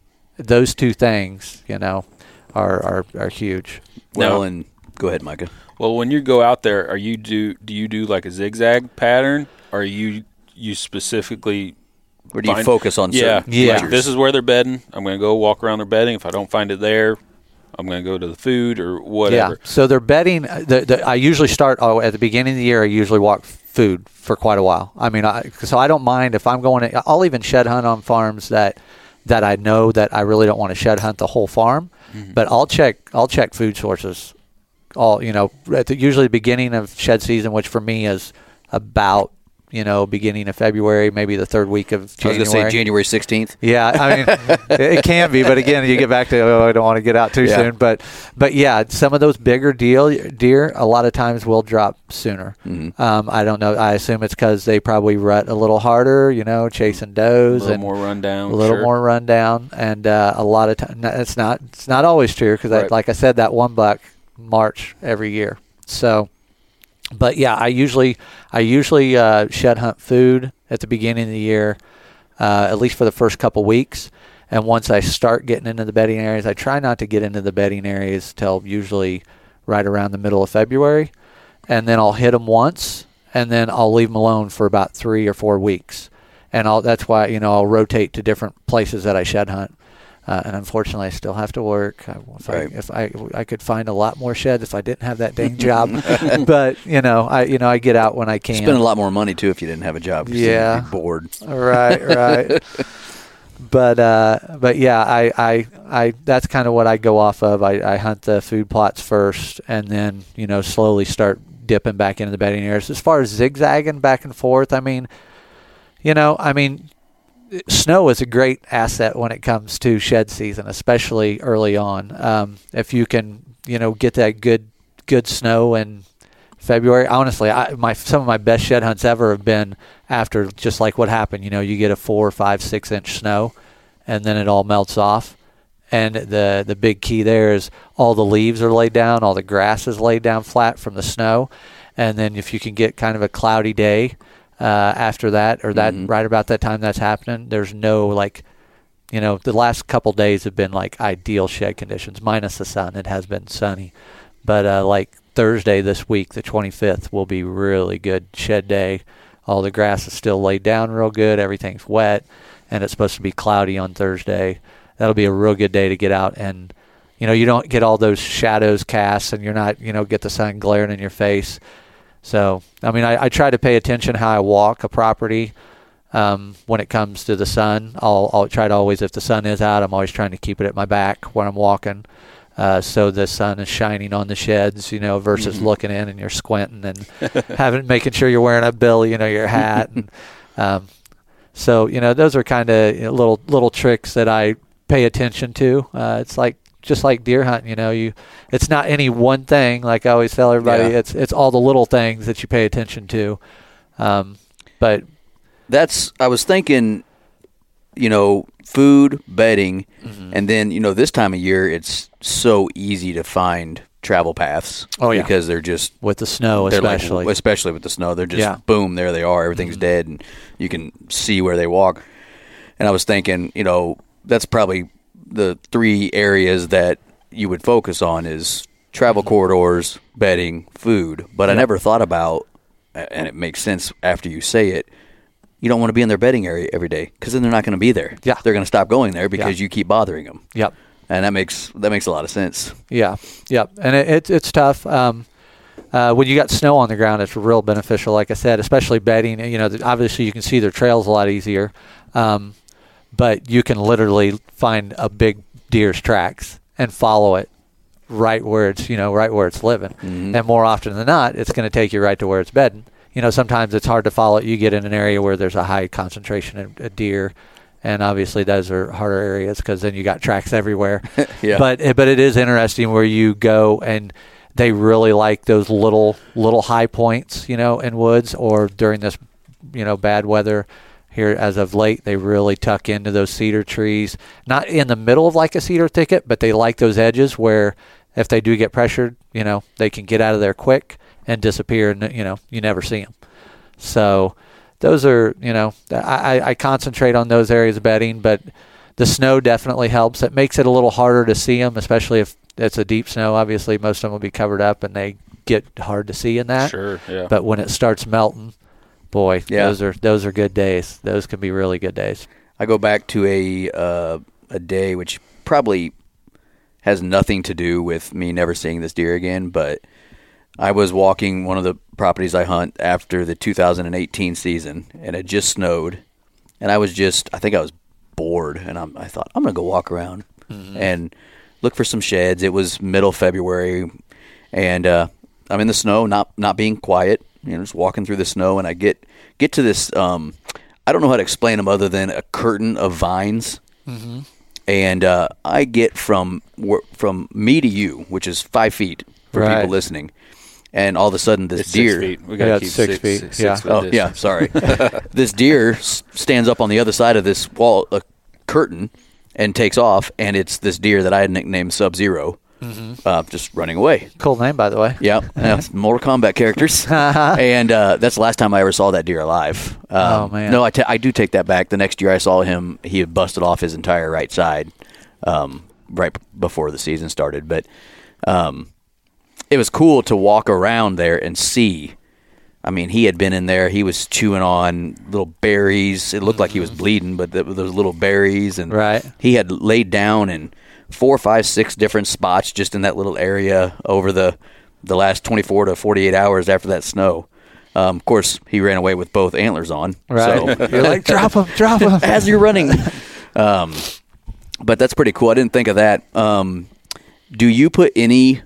those two things, you know, are are, are huge. Well, Now- and go ahead, Micah. Well, when you go out there, are you do do you do like a zigzag pattern? Or are you you specifically Or do you find- focus on yeah, certain Yeah. like, features? this is where they're bedding. I'm going to go walk around their bedding. If I don't find it there, I'm going to go to the food or whatever. Yeah. So they're bedding. The, the, I usually start oh, at the beginning of the year. I usually walk food for quite a while. I mean, I, so I don't mind if I'm going. To, I'll even shed hunt on farms that that I know that I really don't want to shed hunt the whole farm, Mm-hmm. but I'll check. I'll check food sources. All you know, at the, usually the beginning of shed season, which for me is about you know beginning of February, maybe the third week of I was January. going to say January sixteenth. Yeah, I mean, it, it can be, but again, you get back to oh, I don't want to get out too Yeah. soon. But, but yeah, some of those bigger deal deer, a lot of times will drop sooner. Mm-hmm. Um, I don't know. I assume it's because they probably rut a little harder, you know, chasing A does little and more rundown. a little sure. more rundown, and uh, a lot of time. It's not. It's not always true because, Right. like I said, that one buck March every year. So. But yeah, I usually I usually uh, shed hunt food at the beginning of the year, uh, at least for the first couple weeks. And once I start getting into the bedding areas, I try not to get into the bedding areas till usually right around the middle of February, and then I'll hit them once, and then I'll leave them alone for about three or four weeks. And I'll that's why you know I'll rotate to different places that I shed hunt. Uh, and unfortunately, I still have to work. I, if, Right. I, if I I could find a lot more sheds if I didn't have that dang job, but you know I you know I get out when I can. Spend a lot more money too if you didn't have a job. 'cause Yeah. you'd be bored. Right, right. but uh, but yeah, I, I I that's kind of what I go off of. I, I hunt the food plots first, and then you know slowly start dipping back into the bedding areas. As far as zigzagging back and forth, I mean, you know, I mean. Snow is a great asset when it comes to shed season, especially early on. Um, if you can, you know, get that good, good snow in February. Honestly, I, my some of my best shed hunts ever have been after just like what happened. You know, you get a four, five, six inch snow, and then it all melts off. And the the big key there is all the leaves are laid down, all the grass is laid down flat from the snow, and then if you can get kind of a cloudy day. Uh, after that, or that Mm-hmm. right about that time that's happening, there's no like, you know, the last couple days have been like ideal shed conditions, minus the sun. It has been sunny, but uh, like Thursday this week, the twenty-fifth, will be really good shed day. All the grass is still laid down real good. Everything's wet, and it's supposed to be cloudy on Thursday. That'll be a real good day to get out and, you know, you don't get all those shadows cast, and you're not, you know, get the sun glaring in your face. So, I mean, I, I try to pay attention how I walk a property um, when it comes to the sun. I'll, I'll try to always, if the sun is out, I'm always trying to keep it at my back when I'm walking uh, so the sun is shining on the sheds, you know, versus Mm-hmm. looking in and you're squinting and having making sure you're wearing a bill, you know, your hat. and um, So, you know, those are kind of you know, little little tricks that I pay attention to. Uh, it's like just like deer hunting, you know, you it's not any one thing. Like I always tell everybody, Yeah. it's it's all the little things that you pay attention to. Um, but That's I was thinking, you know, food, bedding, Mm-hmm. and then, you know, this time of year, it's so easy to find travel paths. Oh, yeah. Because they're just, with the snow, they're like- especially. especially with the snow, they're just, Yeah. boom, there they are. Everything's Mm-hmm. dead, and you can see where they walk. And I was thinking, you know, that's probably the three areas that you would focus on is travel corridors, bedding, food. But I Yep. never thought about, and it makes sense after you say it, you don't want to be in their bedding area every day because then they're not going to be there. Yeah. They're going to stop going there because Yeah. you keep bothering them. Yep. And that makes that makes a lot of sense. Yeah, yeah, and it, it, it's tough. Um, uh, when you got snow on the ground, it's real beneficial. Like I said, especially bedding. You know, obviously you can see their trails a lot easier, um, but you can literally find a big deer's tracks and follow it right where it's you know right where it's living. Mm-hmm. And more often than not, it's going to take you right to where it's bedding. You know, sometimes it's hard to follow it. You get in an area where there's a high concentration of, of deer. And obviously, those are harder areas because then you got tracks everywhere. Yeah. But but it is interesting where you go and they really like those little little high points, you know, in woods or during this, you know, bad weather here as of late. They really tuck into those cedar trees, not in the middle of like a cedar thicket, but they like those edges where if they do get pressured, you know, they can get out of there quick and disappear, and you know, you never see them. So. Those are, you know, I, I concentrate on those areas of bedding, but the snow definitely helps. It makes it a little harder to see them, especially if it's a deep snow. Obviously, most of them will be covered up, and they get hard to see in that. Sure, yeah. But when it starts melting, boy, Yeah. those are those are good days. Those can be really good days. I go back to a uh, a day which probably has nothing to do with me never seeing this deer again, but I was walking one of the properties I hunt after the two thousand eighteen season, and it just snowed, and I was just, I think I was bored, and I'm, I thought, I'm going to go walk around mm-hmm. and look for some sheds. It was middle February, and uh, I'm in the snow, not not being quiet, you know, just walking through the snow, and I get get to this, um, I don't know how to explain them other than a curtain of vines, mm-hmm. and uh, I get from from me to you, which is five feet for Right. people listening. And all of a sudden, this It's deer. Six feet. We gotta Yeah, keep it's six six, feet. Six, Yeah. six foot Oh, distance. yeah, sorry. This deer s- stands up on the other side of this wall, a curtain, and takes off. And it's this deer that I had nicknamed Sub-Zero, mm-hmm. uh, just running away. Cool name, by the way. Yeah, yeah, it's Mortal Kombat characters. And uh, that's the last time I ever saw that deer alive. Um, Oh, man. No, I, ta- I do take that back. The next year I saw him, he had busted off his entire right side um, right b- before the season started. But um, it was cool to walk around there and see. I mean, he had been in there. He was chewing on little berries. It looked like he was bleeding, but th- those little berries. And Right. he had laid down in four, five, six different spots just in that little area over the the last twenty-four to forty-eight hours after that snow. Um, of course, he ran away with both antlers on. Right. So You're like, drop them, drop them. as you're running. Um, but that's pretty cool. I didn't think of that. Um, do you put any...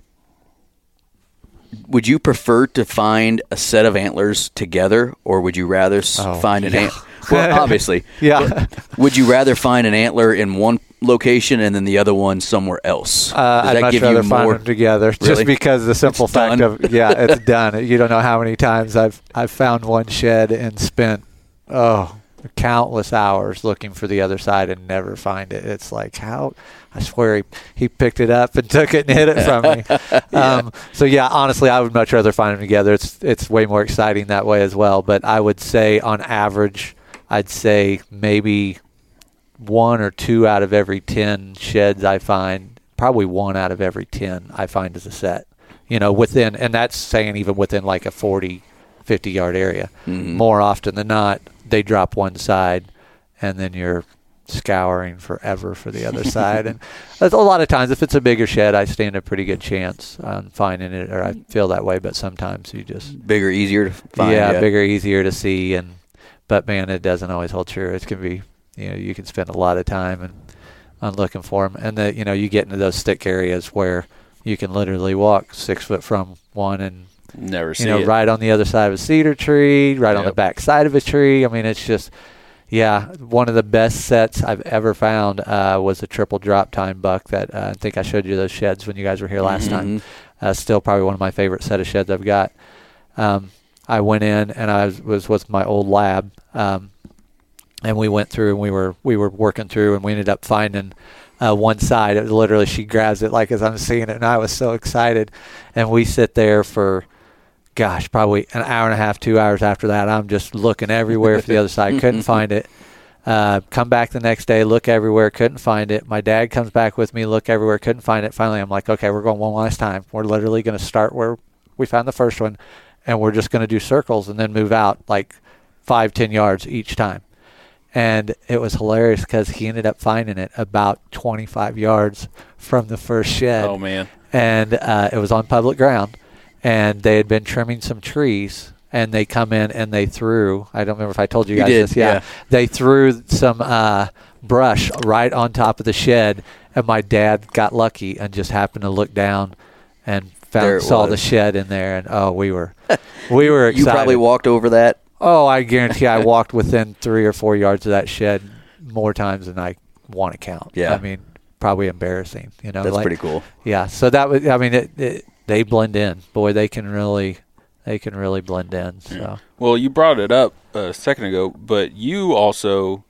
Would you prefer to find a set of antlers together, or would you rather s Oh, find an yeah. antler? Well, obviously. Yeah. But would you rather find an antler in one location and then the other one somewhere else? Uh, Does I'd that much give rather you find more? them together, Really? just because the simple It's fact done. of yeah, it's done. You don't know how many times I've I've found one shed and spent oh countless hours looking for the other side and never find it. It's like how I swear he, he picked it up and took it and hid it from me. yeah. Um, so yeah, honestly, I would much rather find them together. It's it's way more exciting that way as well. But I would say on average, I'd say maybe one or two out of every ten sheds I find, probably one out of every ten I find is a set. You know, within, and that's saying even within like a forty, fifty yard area. Mhm. More often than not, they drop one side, and then you're scouring forever for the other side. And a lot of times, if it's a bigger shed, I stand a pretty good chance on finding it, or I feel that way. But sometimes you just Bigger, easier to find. yeah, Yeah, bigger, easier to see, and but man, it doesn't always hold true. It can be, you know, you can spend a lot of time and on looking for them, and the you know you get into those thick areas where you can literally walk six foot from one and Never see you know it. right on the other side of a cedar tree, right on the Yep. back side of a tree. I mean, it's just yeah, one of the best sets I've ever found uh, was a triple drop time buck that uh, I think I showed you those sheds when you guys were here last time. Mhm. Uh, still probably one of my favorite set of sheds I've got. Um, I went in and I was, was with my old lab, um, and we went through and we were we were working through, and we ended up finding uh, one side. It was literally, she grabs it like as I'm seeing it, and I was so excited. And we sit there for, gosh, probably an hour and a half, two hours after that. I'm just looking everywhere for the other side, couldn't find it. Uh, come back the next day, look everywhere, couldn't find it. My dad comes back with me, look everywhere, couldn't find it. Finally, I'm like, okay, we're going one last time. We're literally going to start where we found the first one, and we're just going to do circles and then move out like five, ten yards each time. And it was hilarious because he ended up finding it about twenty-five yards from the first shed. Oh, man. And uh, it was on public ground, and they had been trimming some trees, and they come in and they threw, I don't remember if I told you guys you did, this. Yeah, yeah. They threw some uh, brush right on top of the shed, and my dad got lucky and just happened to look down and found, saw was. the shed in there, and oh, we were, we were excited. You probably walked over that. Oh, I guarantee I walked within three or four yards of that shed more times than I want to count. Yeah. I mean, probably embarrassing. You know, that's like, pretty cool. Yeah. So that was. I mean, it, it, they blend in. Boy, they can really, they can really blend in. So. Yeah. Well, you brought it up a second ago, but you also,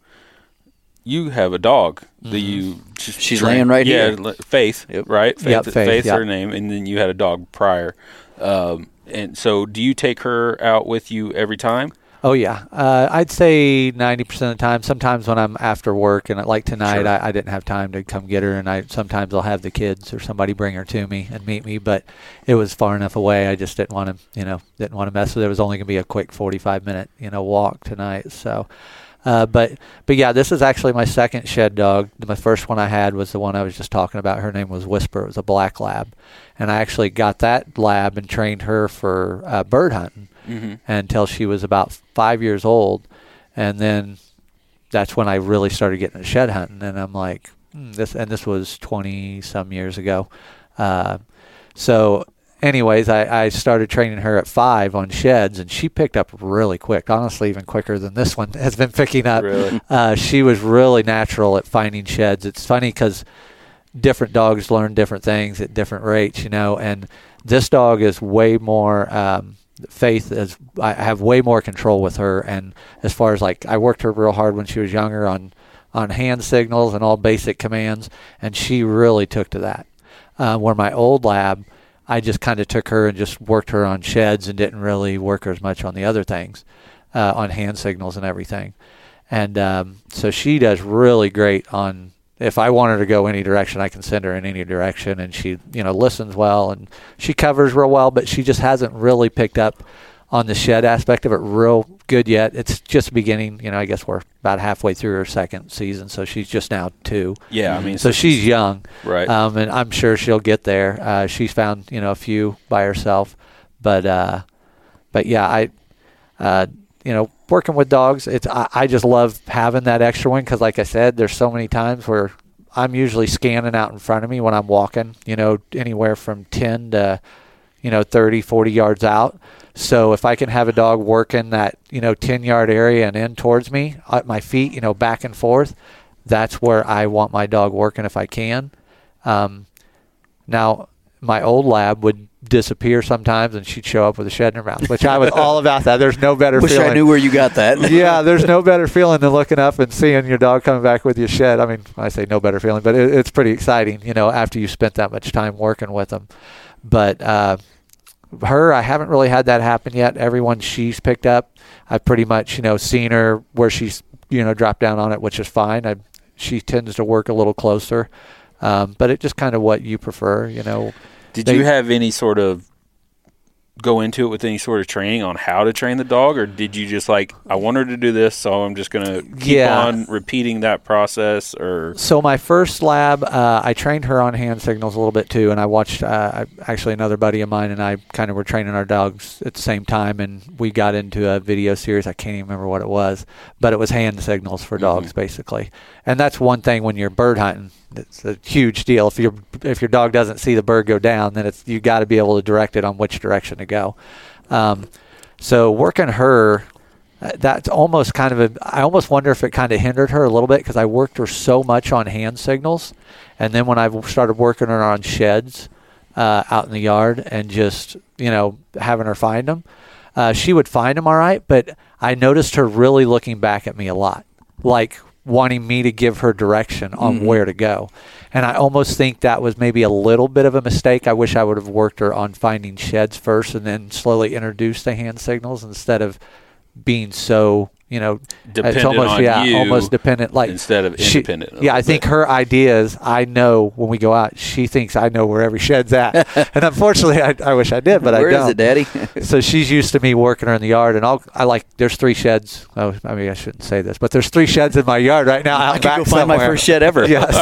you have a dog that mm-hmm. you. Just She's trained. laying right yeah, here. Yeah, Faith. Yep. Right. Faith. Yep, Faith. Faith's yep. her name, and then you had a dog prior. Um, and so, do you take her out with you every time? Oh, yeah. Uh, I'd say ninety percent of the time. Sometimes when I'm after work, and like tonight, Sure. I, I didn't have time to come get her, and I sometimes I'll have the kids or somebody bring her to me and meet me, but it was far enough away. I just didn't want to, you know, didn't want to mess with it. It was only going to be a quick forty-five minute, you know, walk tonight. So, uh, but, but yeah, this is actually my second shed dog. My first one I had was the one I was just talking about. Her name was Whisper. It was a black lab, and I actually got that lab and trained her for uh, bird hunting. Mm-hmm. Until she was about five years old, and then that's when I really started getting into shed hunting. And I'm like, hmm, this, and this was twenty some years ago. Uh, so, anyways, I, I started training her at five on sheds, and she picked up really quick. Honestly, even quicker than this one has been picking up. Really? Uh, she was really natural at finding sheds. It's funny because different dogs learn different things at different rates, you know. And this dog is way more. Um, Faith is, I have way more control with her, and as far as like I worked her real hard when she was younger on on hand signals and all basic commands, and she really took to that. Uh, where my old lab, I just kind of took her and just worked her on sheds and didn't really work her as much on the other things, uh, on hand signals and everything. And um, so she does really great on. If I want her to go any direction, I can send her in any direction, and she, you know, listens well, and she covers real well, but she just hasn't really picked up on the shed aspect of it real good yet. It's just beginning, you know, I guess we're about halfway through her second season, so she's just now two. Yeah, I mean. So, so she's young. Right. Um, and I'm sure she'll get there. Uh, she's found, you know, a few by herself, but, uh, but yeah, I, uh, you know, working with dogs, it's I, I just love having that extra one because, like I said, there's so many times where I'm usually scanning out in front of me when I'm walking, you know, anywhere from ten to, you know, thirty, forty yards out. So if I can have a dog working that, you know, ten-yard area and in towards me at my feet, you know, back and forth, that's where I want my dog working if I can. Um, now, my old lab would disappear sometimes, and she'd show up with a shed in her mouth, which I was all about that. There's no better Wish feeling. I knew where you got that. Yeah, there's no better feeling than looking up and seeing your dog coming back with your shed. I mean, I say no better feeling, but it, it's pretty exciting, you know, after you spent that much time working with them. But uh, her, I haven't really had that happen yet. Everyone she's picked up, I've pretty much, you know, seen her where she's, you know, dropped down on it, which is fine. I, she tends to work a little closer, um, but it's just kind of what you prefer, you know. Did they, you have any sort of go into it with any sort of training on how to train the dog, or did you just like, I want her to do this, so I'm just going to keep yeah. on repeating that process? Or So my first lab, uh, I trained her on hand signals a little bit too, and I watched uh, actually another buddy of mine and I kind of were training our dogs at the same time, and we got into a video series. I can't even remember what it was, but it was hand signals for dogs mm-hmm. basically. And that's one thing when you're bird hunting. It's a huge deal. If your if your dog doesn't see the bird go down, then it's you got to be able to direct it on which direction to go. Um, so working her, that's almost kind of a. I almost wonder if it kind of hindered her a little bit because I worked her so much on hand signals, and then when I started working her on sheds uh, out in the yard and just you know having her find them, uh, she would find them all right. But I noticed her really looking back at me a lot. like wanting me to give her direction on Mm-hmm. where to go. And I almost think that was maybe a little bit of a mistake. I wish I would have worked her on finding sheds first and then slowly introduced the hand signals instead of being so, you know, Dependent it's almost, on yeah, you almost dependent. Like instead of she- independent. a yeah, I little think bit. her idea is I know when we go out, she thinks I know where every shed's at. And unfortunately, I, I wish I did, but Where I is don't. it, Daddy? So she's used to me working her in the yard, and I'll I like there's three sheds. Oh, I mean I shouldn't say this, but there's three sheds in my yard right now. Out I could back go find my somewhere. first shed ever. Yes.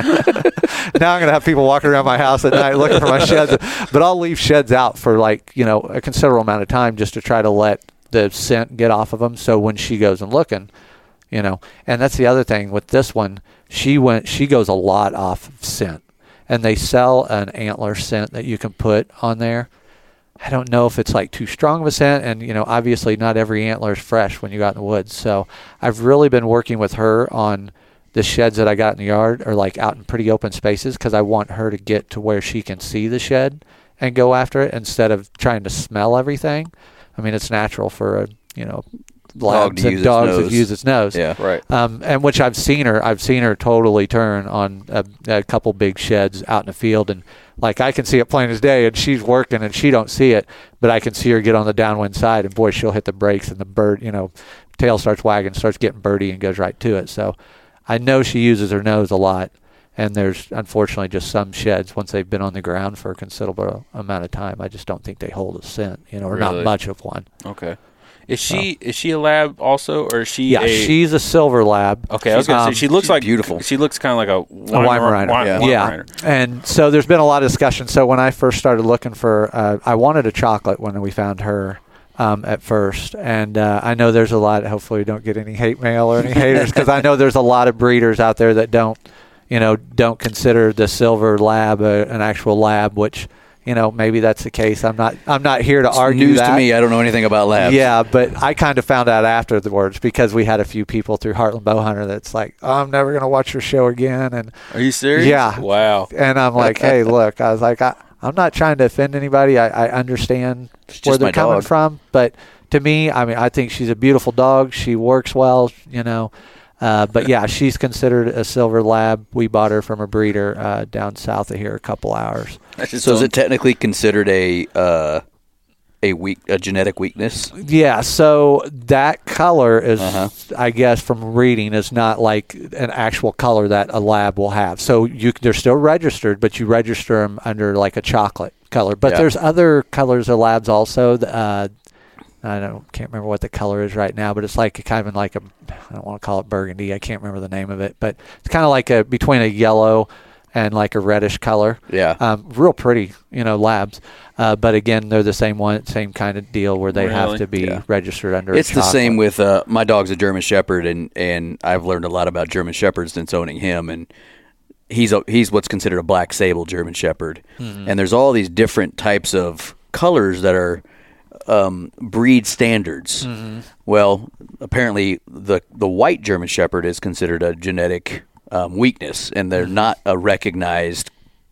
Now I'm gonna have people walking around my house at night looking for my sheds, but I'll leave sheds out for like you know a considerable amount of time just to try to let the scent get off of them. So when she goes and looking, you know, and that's the other thing with this one. She went. She goes a lot off of scent, and they sell an antler scent that you can put on there. I don't know if it's like too strong of a scent, and you know, obviously not every antler is fresh when you got in the woods. So I've really been working with her on the sheds that I got in the yard are like out in pretty open spaces because I want her to get to where she can see the shed and go after it instead of trying to smell everything. I mean, it's natural for a you know Dog labs to and use its dogs that nose. use its nose. Yeah. Right. Um, and which I've seen her, I've seen her totally turn on a, a couple big sheds out in the field, and like I can see it plain as day, and she's working and she don't see it, but I can see her get on the downwind side, and boy, she'll hit the brakes, and the bird, you know, tail starts wagging, starts getting birdie, and goes right to it. So I know she uses her nose a lot, and there's unfortunately just some sheds once they've been on the ground for a considerable amount of time, I just don't think they hold a scent, you know, or Really? not much of one. Okay. Is she is she a lab also, or is she? Yeah, a, she's a silver lab. Okay, I was gonna Um, say she looks she's like beautiful. She looks kind of like a A Weimaraner. Weim- Yeah. Weimaraner. Yeah, and so there's been a lot of discussion. So when I first started looking for, uh, I wanted a chocolate when we found her um, at first, and uh, I know there's a lot. Hopefully, we don't get any hate mail or any haters because I know there's a lot of breeders out there that don't, you know, don't consider the silver lab a, an actual lab, which. You know, maybe that's the case. I'm not. I'm not here to It's argue news that. to me. I don't know anything about labs. Yeah, but I kind of found out afterwards because we had a few people through Heartland Bowhunter that's like, oh, I'm never going to watch your show again, and Are you serious? Yeah. Wow. and I'm like, hey, look, I was like, I, I'm not trying to offend anybody. I, I understand It's where just they're my coming dog. from, but to me, I mean, I think she's a beautiful dog. She works well, you know. Uh, but yeah, she's considered a silver lab. We bought her from a breeder uh, down south of here a couple hours. So is it technically considered a uh, a weak a genetic weakness? Yeah, so that color is, Uh-huh. I guess, from reading, is not like an actual color that a lab will have. So you they're still registered, but you register them under like a chocolate color. But Yeah. there's other colors of labs also. Uh, I don't can't remember what the color is right now, but it's like a kind of like a I don't want to call it burgundy. I can't remember the name of it, but it's kind of like a between a yellow and like a reddish color. Yeah. Um, real pretty, you know, labs. Uh, but again, they're the same one, same kind of deal where they have Really? to be Yeah. registered under. It's a the same chocolate. with uh, my dog's a German Shepherd, and, and I've learned a lot about German Shepherds since owning him. And he's a, he's what's considered a black sable German Shepherd. Mm-hmm. And there's all these different types of colors that are um, breed standards. Mm-hmm. Well, apparently the the white German Shepherd is considered a genetic um, weakness, and they're not a recognized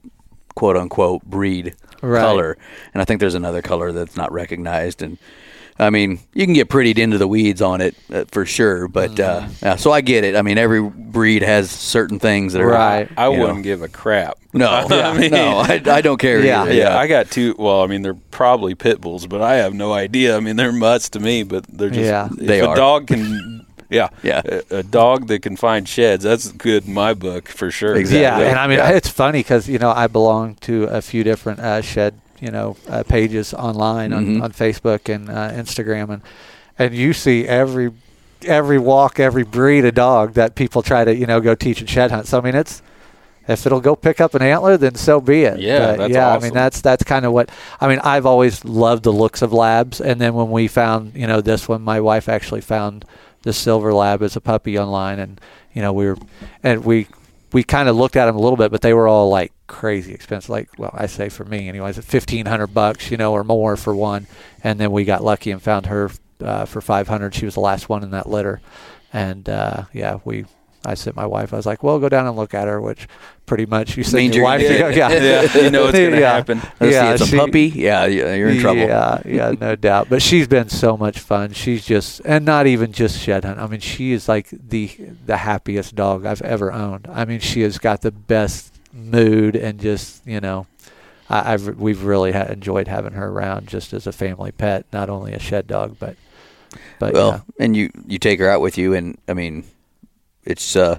quote unquote breed Right. color. And I think there's another color that's not recognized. And I mean, you can get pretty into the weeds on it uh, for sure. But uh, yeah, so I get it. I mean, every breed has certain things that are Right. I you know. wouldn't give a crap. No, I mean, no, I, I don't care. Yeah. either. Yeah, I got two. Well, I mean, they're probably pit bulls, but I have no idea. I mean, they're mutts to me, but they're just. Yeah. if They a are. dog can, yeah, Yeah. a, a dog that can find sheds. That's good in my book for sure. Exactly. Yeah, and I mean, Yeah. it's funny because, you know, I belong to a few different uh, shed, you know, uh, pages online on, Mhm. on Facebook and uh, Instagram. And, and you see every every walk, every breed of dog that people try to, you know, go teach and shed hunt. So, I mean, it's, if it'll go pick up an antler, then so be it. Yeah, But, that's yeah. I awesome. mean, that's that's kind of what I mean. I've always loved the looks of labs, and then when we found, you know, this one, my wife actually found the silver lab as a puppy online, and you know, we were, and we we kind of looked at them a little bit, but they were all like crazy expensive. Like, well, I say for me, anyways, at fifteen hundred bucks, you know, or more for one. And then we got lucky and found her uh, for five hundred. She was the last one in that litter, and uh, yeah, we. I sent my wife. I was like, well, go down and look at her, which pretty much you send Means your you're wife gonna- to go. Yeah. Yeah, you know it's going to Yeah. happen. Let's Yeah, see, it's she- a puppy. Yeah, yeah, you're in trouble. Yeah, yeah, no doubt. But she's been so much fun. She's just, and not even just shed hunt. I mean, she is like the the happiest dog I've ever owned. I mean, she has got the best mood and just, you know, I, I've we've really ha- enjoyed having her around just as a family pet, not only a shed dog, but but Well, yeah. and you you take her out with you, and I mean, it's uh,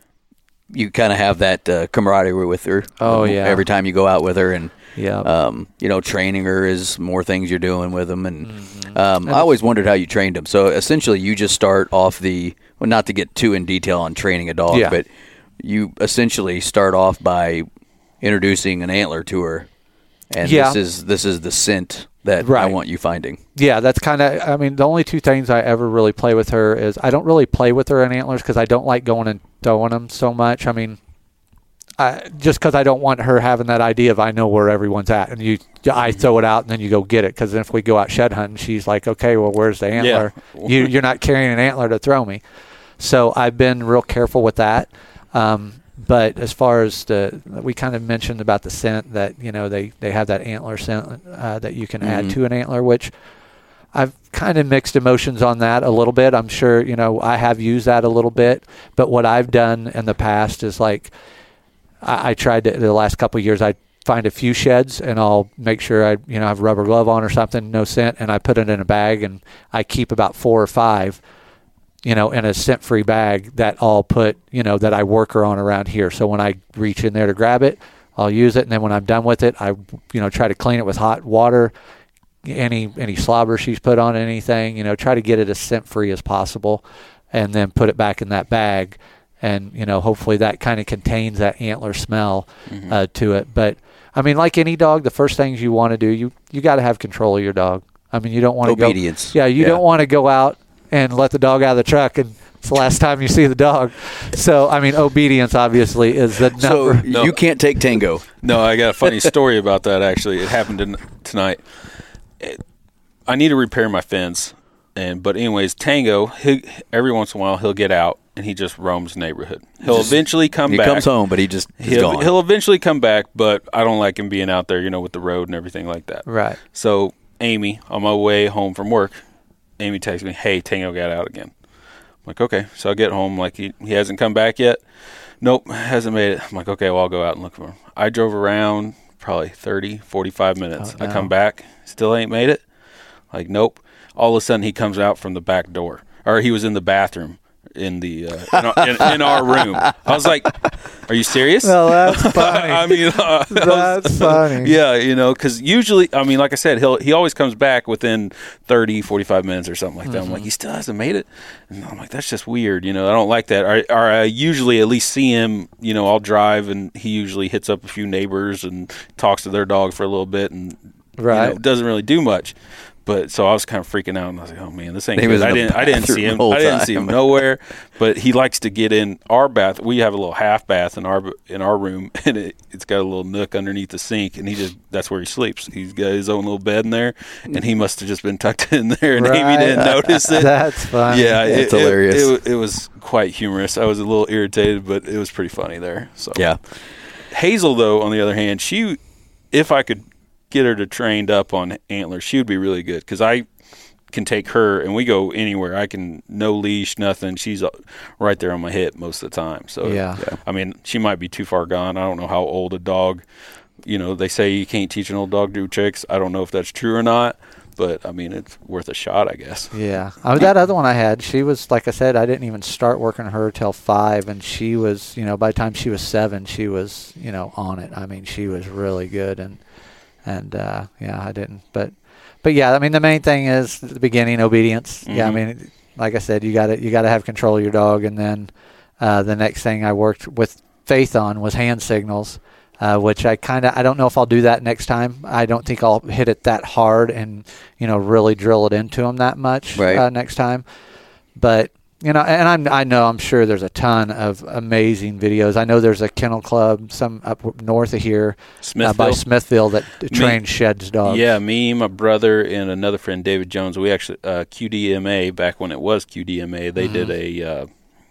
you kind of have that uh, camaraderie with her. Oh, um, yeah. Every time you go out with her, and Yeah. um, you know, training her is more things you're doing with them, and Mm-hmm. um, I always wondered how you trained them. So essentially, you just start off the well, not to get too in detail on training a dog, Yeah. but you essentially start off by introducing an antler to her, and Yeah. this is this is the scent that I Right. want you finding. Yeah, that's kind of, I mean, the only two things I ever really play with her is I don't really play with her in antlers because I don't like going and throwing them so much. I mean, I, just because I don't want her having that idea of I know where everyone's at, and you, I throw it out and then you go get it. Because if we go out shed hunting, she's like, okay, well, where's the antler? Yeah. You, you're not carrying an antler to throw me. So I've been real careful with that. Um, but as far as the, we kind of mentioned about the scent that, you know, they, they have that antler scent uh, that you can add Mhm. to an antler, which I've kind of mixed emotions on that a little bit. I'm sure, you know, I have used that a little bit, but what I've done in the past is like, I, I tried to, the last couple of years, I find a few sheds and I'll make sure I, you know, have a rubber glove on or something, no scent, and I put it in a bag and I keep about four or five, you know, in a scent-free bag that I'll put, you know, that I work her on around here. So when I reach in there to grab it, I'll use it, and then when I'm done with it, I, you know, try to clean it with hot water, any any slobber she's put on anything, you know, try to get it as scent-free as possible, and then put it back in that bag, and, you know, hopefully that kind of contains that antler smell Mm-hmm. uh, to it. But, I mean, like any dog, the first things you want to do, you, you got to have control of your dog. I mean, you don't want to go... Obedience. Yeah, you Yeah. don't want to go out and let the dog out of the truck and it's the last time you see the dog. So, I mean, obedience obviously is the So number. No. you can't take Tango. No, I got a funny story about that, actually. It happened in, tonight. It, I need to repair my fence. and But anyways, Tango, he, every once in a while, he'll get out, and he just roams the neighborhood. He'll Just- eventually come he back. He comes home, but he just he's He'll, gone. he'll eventually come back, but I don't like him being out there, you know, with the road and everything like that. Right. So, Amy, on my way home from work, Amy texts me, hey, Tango got out again. I'm like, okay. So I get home, like, he, he hasn't come back yet. Nope, hasn't made it. I'm like, okay, well, I'll go out and look for him. I drove around probably thirty, forty-five minutes. Oh, I no. come back, still ain't made it. Like, nope. All of a sudden, he comes out from the back door. Or he was in the bathroom in the uh, in, our, in, in our room. I was like, are you serious? Well, that's funny. I mean, uh, I was- That's funny. yeah, you know, because usually, I mean, like I said, he'll he always comes back within thirty, forty-five minutes or something like that. I'm like, he still hasn't made it. And I'm like, that's just weird. You know, I don't like that. Or, or I usually at least see him, you know, I'll drive and he usually hits up a few neighbors and talks to their dog for a little bit and you Right. know, doesn't really do much. But so I was kind of freaking out, and I was like, "Oh man, this ain't He good." was in I the didn't, I didn't see bathroom him. the whole I didn't see him time. nowhere. But he likes to get in our bath. We have a little half bath in our in our room, and it, it's got a little nook underneath the sink, and he just that's where he sleeps. He's got his own little bed in there, and he must have just been tucked in there, and Amy Right. didn't notice it. That's funny. Yeah, it, That's it- hilarious. It, it, it was quite humorous. I was a little irritated, but it was pretty funny there. So Yeah. Hazel, though, on the other hand, she, if I could get her to trained up on antlers, she would be really good because I can take her and we go anywhere. I can no leash, nothing. She's uh, right there on my hip most of the time. So Yeah. I mean, she might be too far gone. I don't know how old a dog. You know, they say you can't teach an old dog to do tricks. I don't know if that's true or not, but I mean, it's worth a shot, I guess. Yeah. I mean, that other one I had, she was, like I said, I didn't even start working her till five, and she was, you know, by the time she was seven, she was, you know, on it. I mean, she was really good, and, and, uh, yeah, I didn't, but, but yeah, I mean, the main thing is at the beginning, obedience. Yeah. I Mhm. mean, like I said, you gotta, you gotta have control of your dog. And then, uh, the next thing I worked with Faith on was hand signals. Uh, which I kind of, I don't know if I'll do that next time. I don't think I'll hit it that hard and, you know, really drill it into them that much Right. uh, next time. But, you know, and I'm, I know, I'm sure there's a ton of amazing videos. I know there's a kennel club, some up north of here uh, by Smithville. Smithville that trains sheds dogs. Yeah, me, my brother, and another friend, David Jones. We actually uh, Q D M A back when it was Q D M A. They Mm-hmm. did a uh,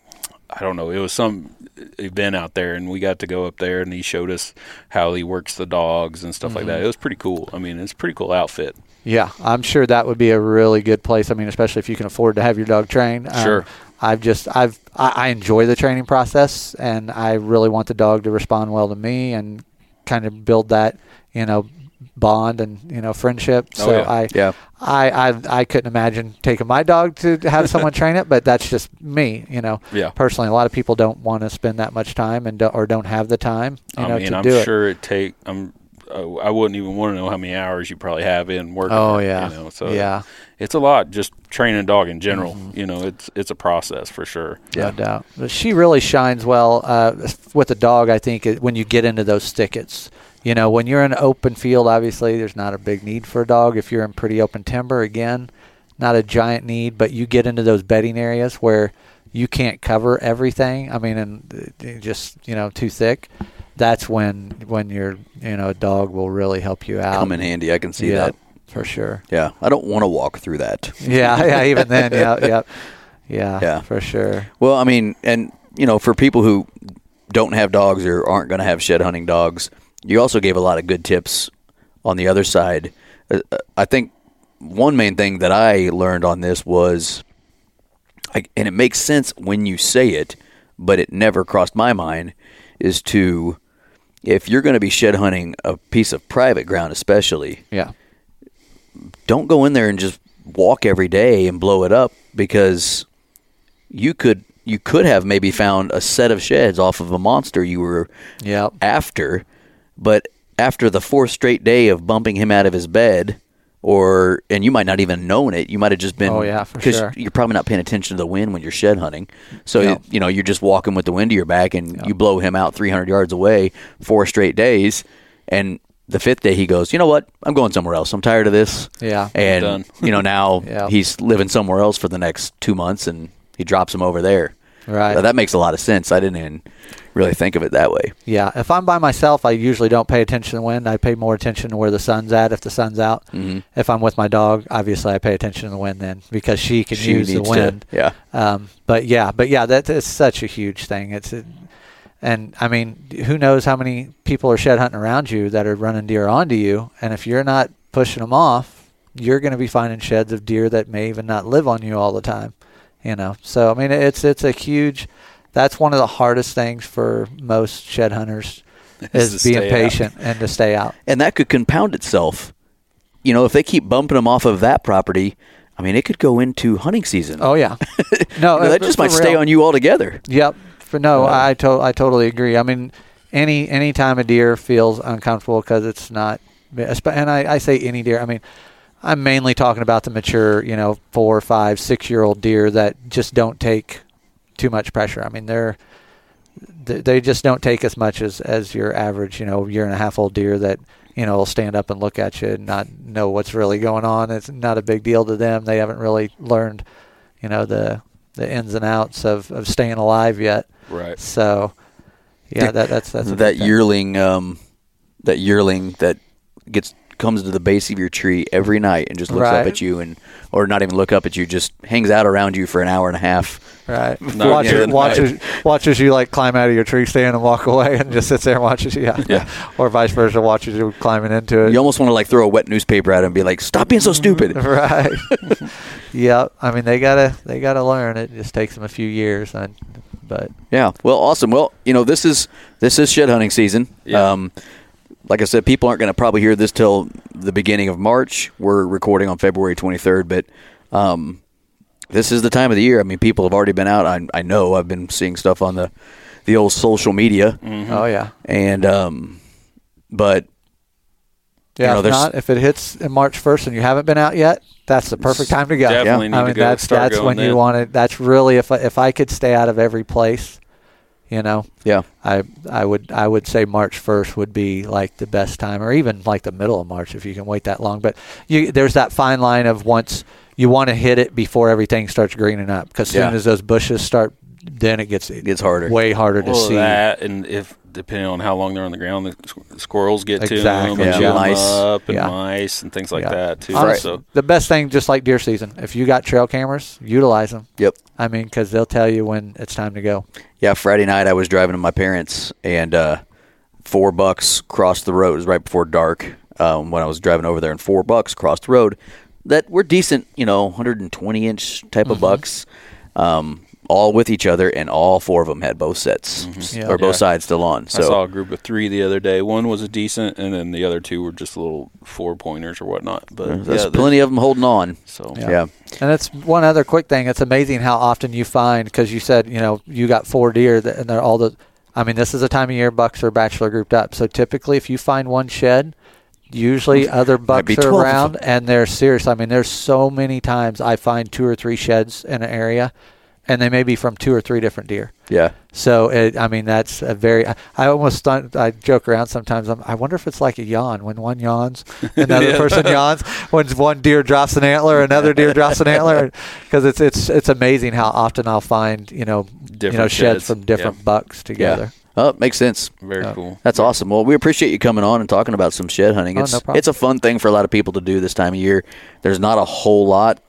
I don't know, it was some event out there, and we got to go up there, and he showed us how he works the dogs and stuff mm-hmm. like that. It was pretty cool. I mean, it's a pretty cool outfit. Yeah, I'm sure that would be a really good place. I mean, especially if you can afford to have your dog trained. Sure. Um, I've just I've I, I enjoy the training process, and I really want the dog to respond well to me and kind of build that, you know, bond and, you know, friendship. Oh, so yeah. I, yeah. I I I couldn't imagine taking my dog to have someone train it, but that's just me, you know. Yeah. Personally, a lot of people don't want to spend that much time and don't, or don't have the time, you I know, mean, to I'm do sure it. it take I'm uh, I wouldn't even want to know how many hours you probably have in working. Oh it, yeah. You know? So yeah. It's a lot just training a dog in general. Mm-hmm. You know, it's it's a process for sure. No Yeah. doubt. But she really shines well uh, with a dog, I think, when you get into those thickets. You know, when you're in an open field, obviously, there's not a big need for a dog. If you're in pretty open timber, again, not a giant need. But you get into those bedding areas where you can't cover everything. I mean, and just, you know, too thick. That's when when you're, you know, a dog will really help you out. Come in handy. I can see yeah, that. for sure. Yeah. I don't want to walk through that. Yeah, yeah, even then, yeah, yeah, yeah, Yeah. for sure. Well, I mean, and, you know, for people who don't have dogs or aren't going to have shed hunting dogs, you also gave a lot of good tips on the other side. Uh, I think one main thing that I learned on this was, I, and it makes sense when you say it, but it never crossed my mind, is to, if you're going to be shed hunting a piece of private ground especially, Yeah. don't go in there and just walk every day and blow it up, because you could you could have maybe found a set of sheds off of a monster you were Yep. after, but after the fourth straight day of bumping him out of his bed, or and you might not even known it, you might have just been, Oh, yeah, for because sure. you're probably not paying attention to the wind when you're shed hunting, so Yep. you know you're just walking with the wind to your back, and Yep. you blow him out three hundred yards away four straight days, and the fifth day he goes, you know what, I'm going somewhere else, I'm tired of this. Yeah. And Done. you know, now Yeah. he's living somewhere else for the next two months, and he drops him over there. Right. So that makes a lot of sense. I didn't even really think of it that way. Yeah, if I'm by myself, I usually don't pay attention to the wind. I pay more attention to where the sun's at if the sun's out. Mm-hmm. If I'm with my dog, obviously I pay attention to the wind then, because she can She use the needs to- wind. yeah. Um, but yeah, but yeah, that is such a huge thing. It's, a, and I mean, who knows how many people are shed hunting around you that are running deer onto you, and if you're not pushing them off, you're going to be finding sheds of deer that may even not live on you all the time. You know, so I mean, it's it's a huge. That's one of the hardest things for most shed hunters is, Is to being stay patient and to stay out. And that could compound itself. You know, if they keep bumping them off of that property, I mean, it could go into hunting season. Oh yeah, no, You know, that uh, just for might stay real. on you altogether. Yep. For no, Yeah. I to- I totally agree. I mean, any any time a deer feels uncomfortable because it's not, and I, I say any deer. I mean, I'm mainly talking about the mature, you know, four, five, six year old deer that just don't take too much pressure. I mean, they're they they just don't take as much as as your average, you know, year and a half old deer that, you know, will stand up and look at you and not know what's really going on. It's not a big deal to them. They haven't really learned, you know, the the ins and outs of, of staying alive yet. Right. So, yeah, that that's that's a that big thing. yearling, um, that yearling that gets comes to the base of your tree every night and just looks Right. up at you, and or not even look up at you, just hangs out around you for an hour and a half. Right. Not Watches, good. watches, watches you like climb out of your tree stand and walk away, and just sits there and watches you. Yeah. Yeah. Or vice versa, watches you climbing into it. You almost want to like throw a wet newspaper at him and be like, "Stop being so stupid." Right. Yeah. I mean, they gotta they gotta learn. It just takes them a few years, and, but Yeah. Well, awesome. Well, you know, this is this is shed hunting season. Yeah. Um, like I said, people aren't going to probably hear this till the beginning of March. We're recording on February twenty-third, but um, this is the time of the year. I mean, people have already been out. I, I know I've been seeing stuff on the the old social media, Mm-hmm. oh yeah, and um, but yeah. know, if there's- not, if it hits in March first and you haven't been out yet, that's the perfect time to go. Definitely Yeah. need I to mean, go that's start that's going when then. you want it. That's really if I, if I could stay out of every place, you know. yeah, I I would I would say March first would be like the best time, or even like the middle of March if you can wait that long. But you, there's that fine line of once you want to hit it before everything starts greening up, because soon Yeah. as those bushes start then it gets It gets harder. way harder to well, see. that, and if depending on how long they're on the ground, the squ- squirrels get Exactly. to them, and Yeah. chew 'em Mice. up, and Yeah. mice and things like Yeah. that too. Honestly, So the best thing, just like deer season, if you got trail cameras, utilize them. Yep. I mean, because they'll tell you when it's time to go. Yeah, Friday night I was driving to my parents, and uh, four bucks crossed the road. It was right before dark um, when I was driving over there, and four bucks crossed the road that were decent, you know, one hundred twenty inch type Mm-hmm. of bucks, um, all with each other, and all four of them had both sets Yeah. or both Yeah. sides still on. So I saw a group of three the other day. One was a decent, and then the other two were just little four pointers or whatnot. But there's yeah, plenty of them holding on. So Yeah. Yeah. And it's one other quick thing. It's amazing how often you find, because you said, you know, you got four deer, that, and they're all the, I mean, this is a time of year bucks are bachelor grouped up. So typically if you find one shed, usually other Might be bucks are twelve of around, them. and they're serious. I mean, there's so many times I find two or three sheds in an area, and they may be from two or three different deer. Yeah. So, it, I mean, that's a very, I, I almost, stunt, I joke around sometimes. I'm, I wonder if it's like a yawn. When one yawns, another Yeah. person yawns. When one deer drops an antler, another deer drops an antler. Because it's, it's, it's amazing how often I'll find, you know, you know Different sheds, sheds. from different Yeah. bucks together. Oh, it makes sense. very Yeah. cool. That's awesome. Well, we appreciate you coming on and talking about some shed hunting. Oh, It's no problem. it's a fun thing for a lot of people to do this time of year. There's not a whole lot.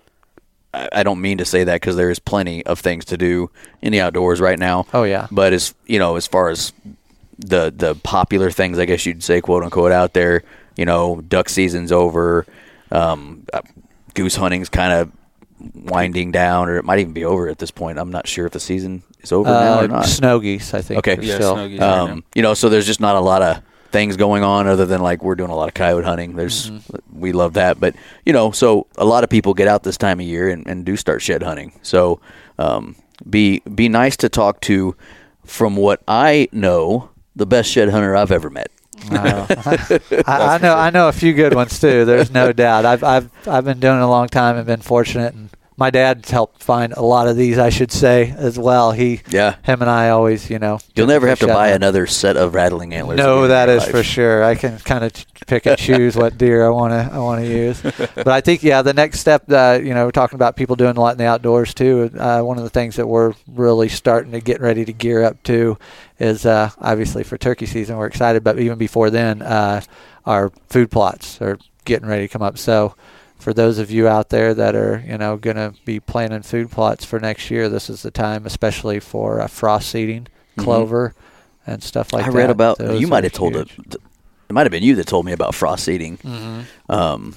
I I don't mean to say that because there is plenty of things to do in the outdoors right now. Oh, yeah. But as you know, as far as the the popular things, I guess you'd say, quote unquote, out there, you know, duck season's over, um, uh, goose hunting's kind of winding down, or it might even be over at this point. I'm not sure if the season is over now Uh, or not. snow geese, I think. Okay. are Yeah, still. snow geese. Right now. Um, you know, so there's just not a lot of things going on other than like we're doing a lot of coyote hunting. There's Mm-hmm. we love that, but you know, so a lot of people get out this time of year and, and do start shed hunting. So um, be be nice to talk to. From what I know, the best shed hunter I've ever met. Uh, I, I know. I know a few good ones too. There's no doubt. I've I've I've been doing it a long time and been fortunate, and my dad's helped find a lot of these, I should say, as well. He, Yeah. him and I always, you know. You'll never have to shut buy up. another set of rattling antlers. No, again in that your is life. for sure. I can kind of pick and choose what deer I want to I want to use. But I think, yeah, the next step, uh, you know, we're talking about people doing a lot in the outdoors too. Uh, one of the things that we're really starting to get ready to gear up to is uh, obviously for turkey season. We're excited, but even before then, uh, our food plots are getting ready to come up. So for those of you out there that are, you know, going to be planning food plots for next year, this is the time, especially for uh, frost seeding, clover, mm-hmm. and stuff like I that. read about, Those you might are have told it, huge. it might have been you that told me about frost seeding. Mm-hmm. Um,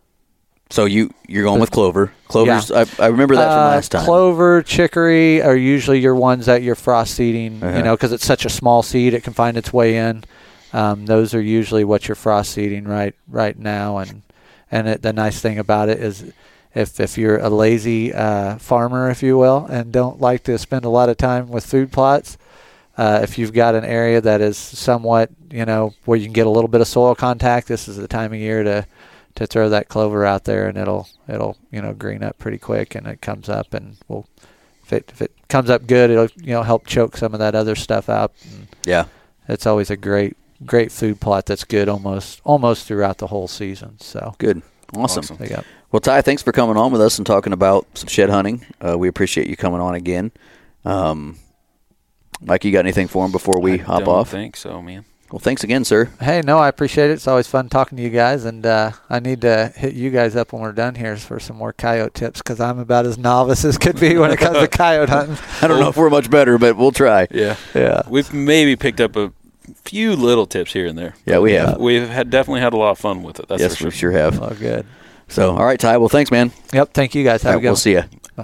so you, you're going with clover. Clover's, Yeah. I, I remember that from Uh, last time. Clover, chicory are usually your ones that you're frost seeding, Uh-huh. you know, because it's such a small seed, it can find its way in. Um, those are usually what you're frost seeding right right now. And and it, the nice thing about it is if, if you're a lazy uh, farmer, if you will, and don't like to spend a lot of time with food plots, uh, if you've got an area that is somewhat, you know, where you can get a little bit of soil contact, this is the time of year to to throw that clover out there, and it'll it'll you know green up pretty quick, and it comes up, and will if it if it comes up good, it'll you know help choke some of that other stuff out. And Yeah. it's always a great great food plot that's good almost almost throughout the whole season. So Good. Awesome. Awesome. they got Well, Ty, thanks for coming on with us and talking about some shed hunting. Uh, we appreciate you coming on again. Um, Mike, you got anything for him before we I hop don't off? think so, man. Well, thanks again, sir. Hey, no, I appreciate it. It's always fun talking to you guys, and uh, I need to hit you guys up when we're done here for some more coyote tips because I'm about as novice as could be when it comes to coyote hunting. I don't know if we're much better, but we'll try. Yeah. Yeah. We've maybe picked up a few little tips here and there. Yeah, we have. We've had definitely had a lot of fun with it. That's yes, for we sure. sure have. Oh, good. So, all right, Ty. Well, thanks, man. Yep. Thank you guys. Have All a right, good we'll one. see you. Bye.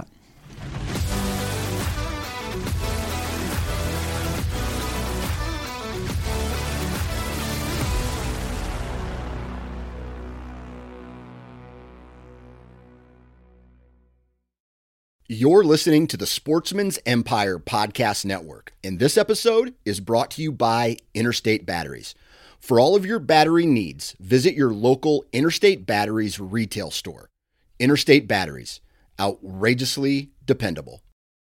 You're listening to the Sportsman's Empire Podcast Network, and this episode is brought to you by Interstate Batteries. For all of your battery needs, visit your local Interstate Batteries retail store. Interstate Batteries, outrageously dependable.